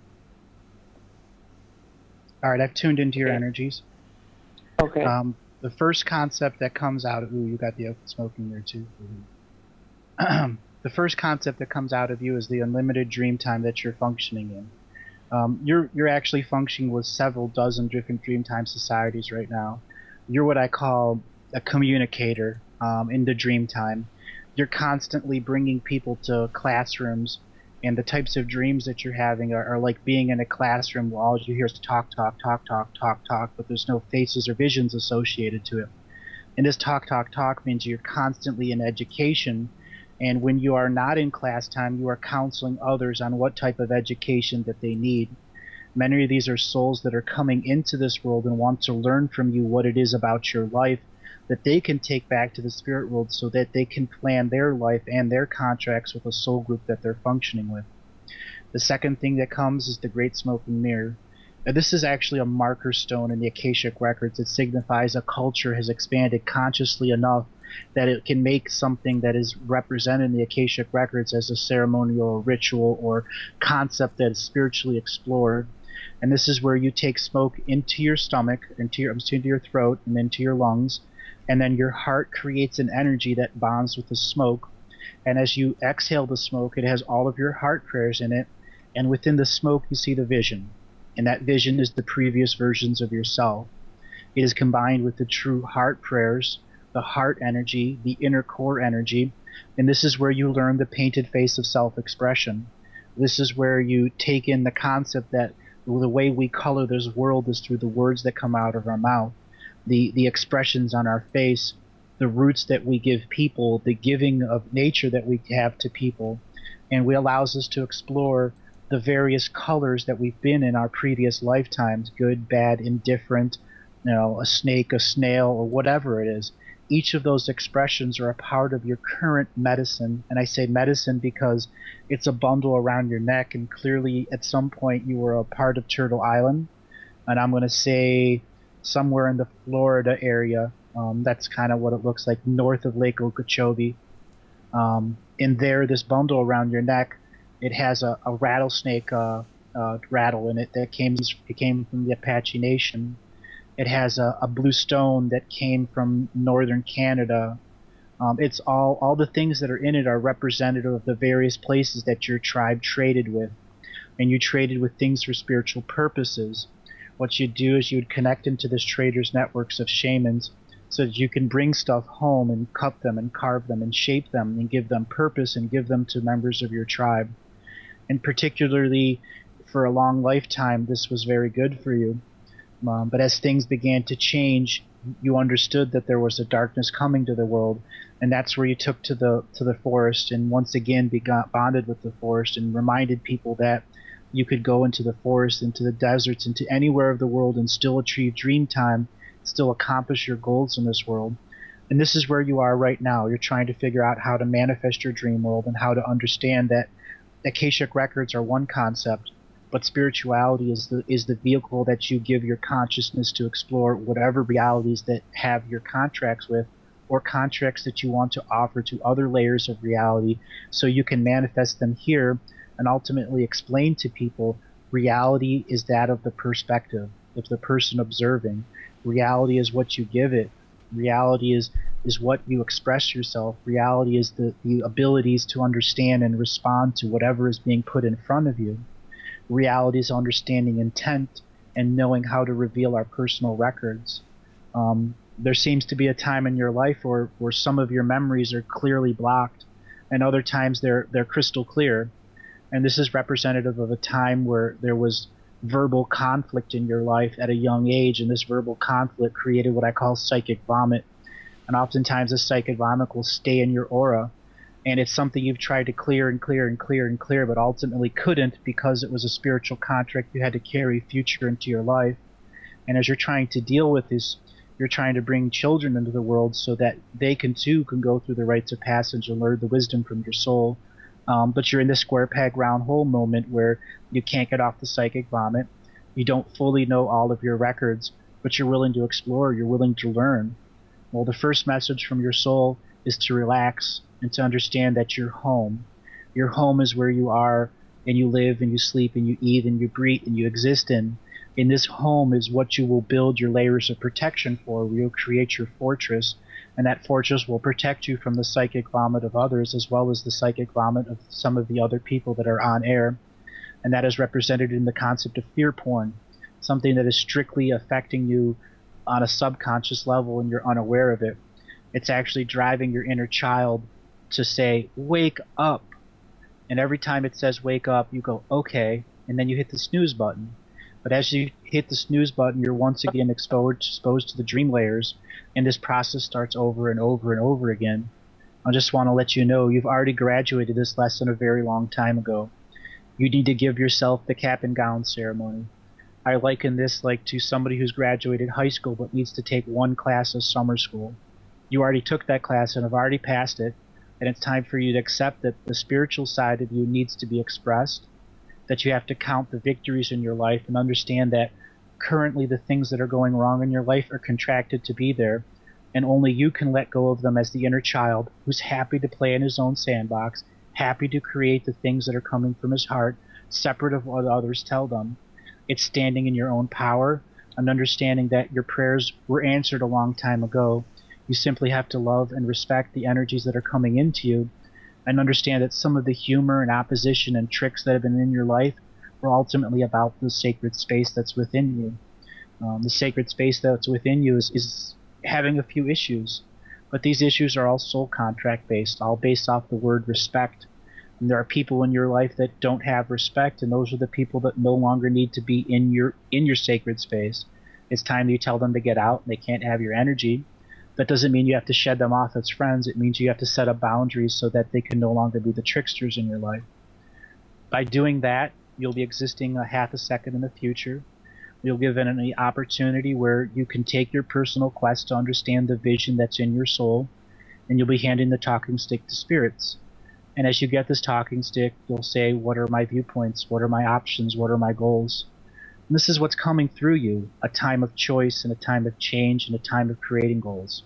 All right, I've tuned into your energies. Okay. The first concept that comes out of... Ooh, you got the open smoking there, too. The first concept that comes out of you is the unlimited dream time that you're functioning in. You're actually functioning with several dozen different Dreamtime societies right now. You're what I call a communicator in the Dreamtime. You're constantly bringing people to classrooms, and the types of dreams that you're having are like being in a classroom where all you hear is talk, talk, talk, talk, talk, talk, but there's no faces or visions associated to it. And this talk, talk, talk means you're constantly in education. And when you are not in class time, you are counseling others on what type of education that they need. Many of these are souls that are coming into this world and want to learn from you what it is about your life that they can take back to the spirit world so that they can plan their life and their contracts with a soul group that they're functioning with. The second thing that comes is the Great Smoking Mirror. Now, this is actually a marker stone in the Akashic Records. It signifies a culture has expanded consciously enough that it can make something that is represented in the Akashic Records as a ceremonial or ritual or concept that is spiritually explored. And this is where you take smoke into your stomach, into your throat, and into your lungs, and then your heart creates an energy that bonds with the smoke. And as you exhale the smoke, it has all of your heart prayers in it, and within the smoke you see the vision. And that vision is the previous versions of yourself. It is combined with the true heart prayers, the heart energy, the inner core energy, and this is where you learn the painted face of self-expression. This is where you take in the concept that the way we color this world is through the words that come out of our mouth, the expressions on our face, the roots that we give people, the giving of nature that we have to people, and it allows us to explore the various colors that we've been in our previous lifetimes, good, bad, indifferent, a snake, a snail, or whatever it is. Each of those expressions are a part of your current medicine, and I say medicine because it's a bundle around your neck, and clearly at some point you were a part of Turtle Island, and I'm going to say somewhere in the Florida area. That's kind of what it looks like, north of Lake Okeechobee. In there, this bundle around your neck, it has a rattlesnake rattle in it that came from the Apache Nation. It has a blue stone that came from northern Canada. It's all the things that are in it are representative of the various places that your tribe traded with. And you traded with things for spiritual purposes. What you do is you would connect into this traders' networks of shamans so that you can bring stuff home and cut them and carve them and shape them and give them purpose and give them to members of your tribe. And particularly for a long lifetime, this was very good for you. But as things began to change, you understood that there was a darkness coming to the world, and that's where you took to the forest and once again bonded with the forest and reminded people that you could go into the forest, into the deserts, into anywhere of the world and still achieve dream time, still accomplish your goals in this world. And this is where you are right now. You're trying to figure out how to manifest your dream world and how to understand that Akashic Records are one concept, but spirituality is the vehicle that you give your consciousness to explore whatever realities that have your contracts with, or contracts that you want to offer to other layers of reality so you can manifest them here and ultimately explain to people reality is that of the perspective of the person observing. Reality is what you give it. Reality is is what you express yourself. Reality is the abilities to understand and respond to whatever is being put in front of you. Reality is understanding intent and knowing how to reveal our personal records. There seems to be a time in your life where some of your memories are clearly blocked, and other times they're crystal clear. And this is representative of a time where there was verbal conflict in your life at a young age, and this verbal conflict created what I call psychic vomit. And oftentimes this psychic vomit will stay in your aura, and it's something you've tried to clear and clear and clear and clear, but ultimately couldn't because it was a spiritual contract you had to carry future into your life. And as you're trying to deal with this, you're trying to bring children into the world so that they can go through the rites of passage and learn the wisdom from your soul. But you're in this square peg round hole moment where you can't get off the psychic vomit. You don't fully know all of your records, but you're willing to explore, you're willing to learn. Well, the first message from your soul is to relax and to understand that you're home. Your home is where you are, and you live and you sleep and you eat and you breathe and you exist in. In this home is what you will build your layers of protection for, where you'll create your fortress, and that fortress will protect you from the psychic vomit of others as well as the psychic vomit of some of the other people that are on air. And that is represented in the concept of fear porn, something that is strictly affecting you on a subconscious level and you're unaware of it. It's actually driving your inner child to say, wake up. And every time it says wake up, you go, okay, and then you hit the snooze button. But as you hit the snooze button, you're once again exposed to the dream layers, and this process starts over and over and over again. I just want to let you know you've already graduated this lesson a very long time ago. You need to give yourself the cap and gown ceremony. I liken this like to somebody who's graduated high school but needs to take one class of summer school. You already took that class and have already passed it, and it's time for you to accept that the spiritual side of you needs to be expressed, that you have to count the victories in your life and understand that currently the things that are going wrong in your life are contracted to be there, and only you can let go of them as the inner child who's happy to play in his own sandbox, happy to create the things that are coming from his heart, separate of what others tell them. It's standing in your own power and understanding that your prayers were answered a long time ago. You simply have to love and respect the energies that are coming into you, and understand that some of the humor and opposition and tricks that have been in your life were ultimately about the sacred space that's within you. The sacred space that's within you is having a few issues, but these issues are all soul contract based, all based off the word respect. And there are people in your life that don't have respect, and those are the people that no longer need to be in your sacred space. It's time you tell them to get out, and they can't have your energy. That doesn't mean you have to shed them off as friends. It means you have to set up boundaries so that they can no longer be the tricksters in your life. By doing that, you'll be existing a half a second in the future. You'll give it an opportunity where you can take your personal quest to understand the vision that's in your soul, and you'll be handing the talking stick to spirits. And as you get this talking stick, you'll say, what are my viewpoints? What are my options? What are my goals? And this is what's coming through you, a time of choice and a time of change and a time of creating goals.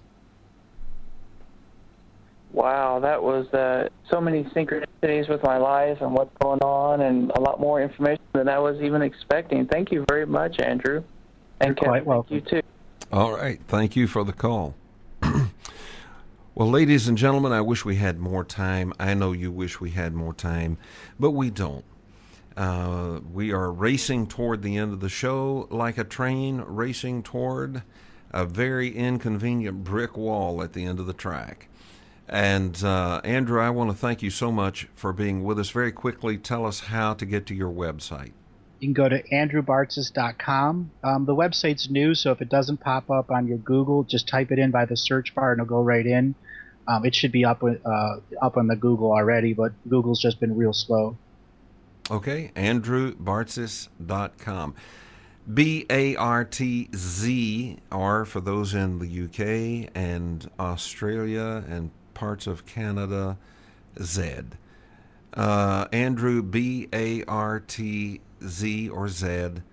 Wow, that was so many synchronicities with my life and what's going on, and a lot more information than I was even expecting. Thank you very much, Andrew. And You're quite welcome. Thank you, too. All right. Thank you for the call. Well, ladies and gentlemen, I wish we had more time. I know you wish we had more time, but we don't. We are racing toward the end of the show like a train racing toward a very inconvenient brick wall at the end of the track. And Andrew, I want to thank you so much for being with us. Very quickly, tell us how to get to your website. You can go to andrewbartzis.com. The website's new, so if it doesn't pop up on your Google, just type it in by the search bar and it'll go right in. It should be up on the Google already, but Google's just been real slow. Okay, andrewbartzis.com. BARTZ, for those in the UK and Australia and parts of Canada, Z. Andrew, BARTZ or Z,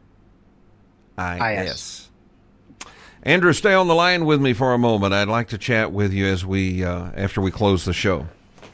IS. Andrew, stay on the line with me for a moment. I'd like to chat with you as we after we close the show.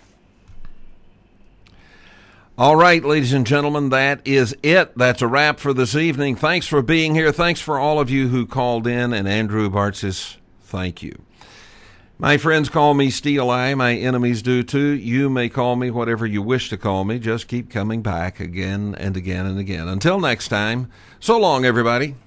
All right, ladies and gentlemen, that is it. That's a wrap for this evening. Thanks for being here. Thanks for all of you who called in, and Andrew Bartzis, thank you. My friends call me Steel Eye. My enemies do too. You may call me whatever you wish to call me. Just keep coming back again and again and again. Until next time, so long, everybody.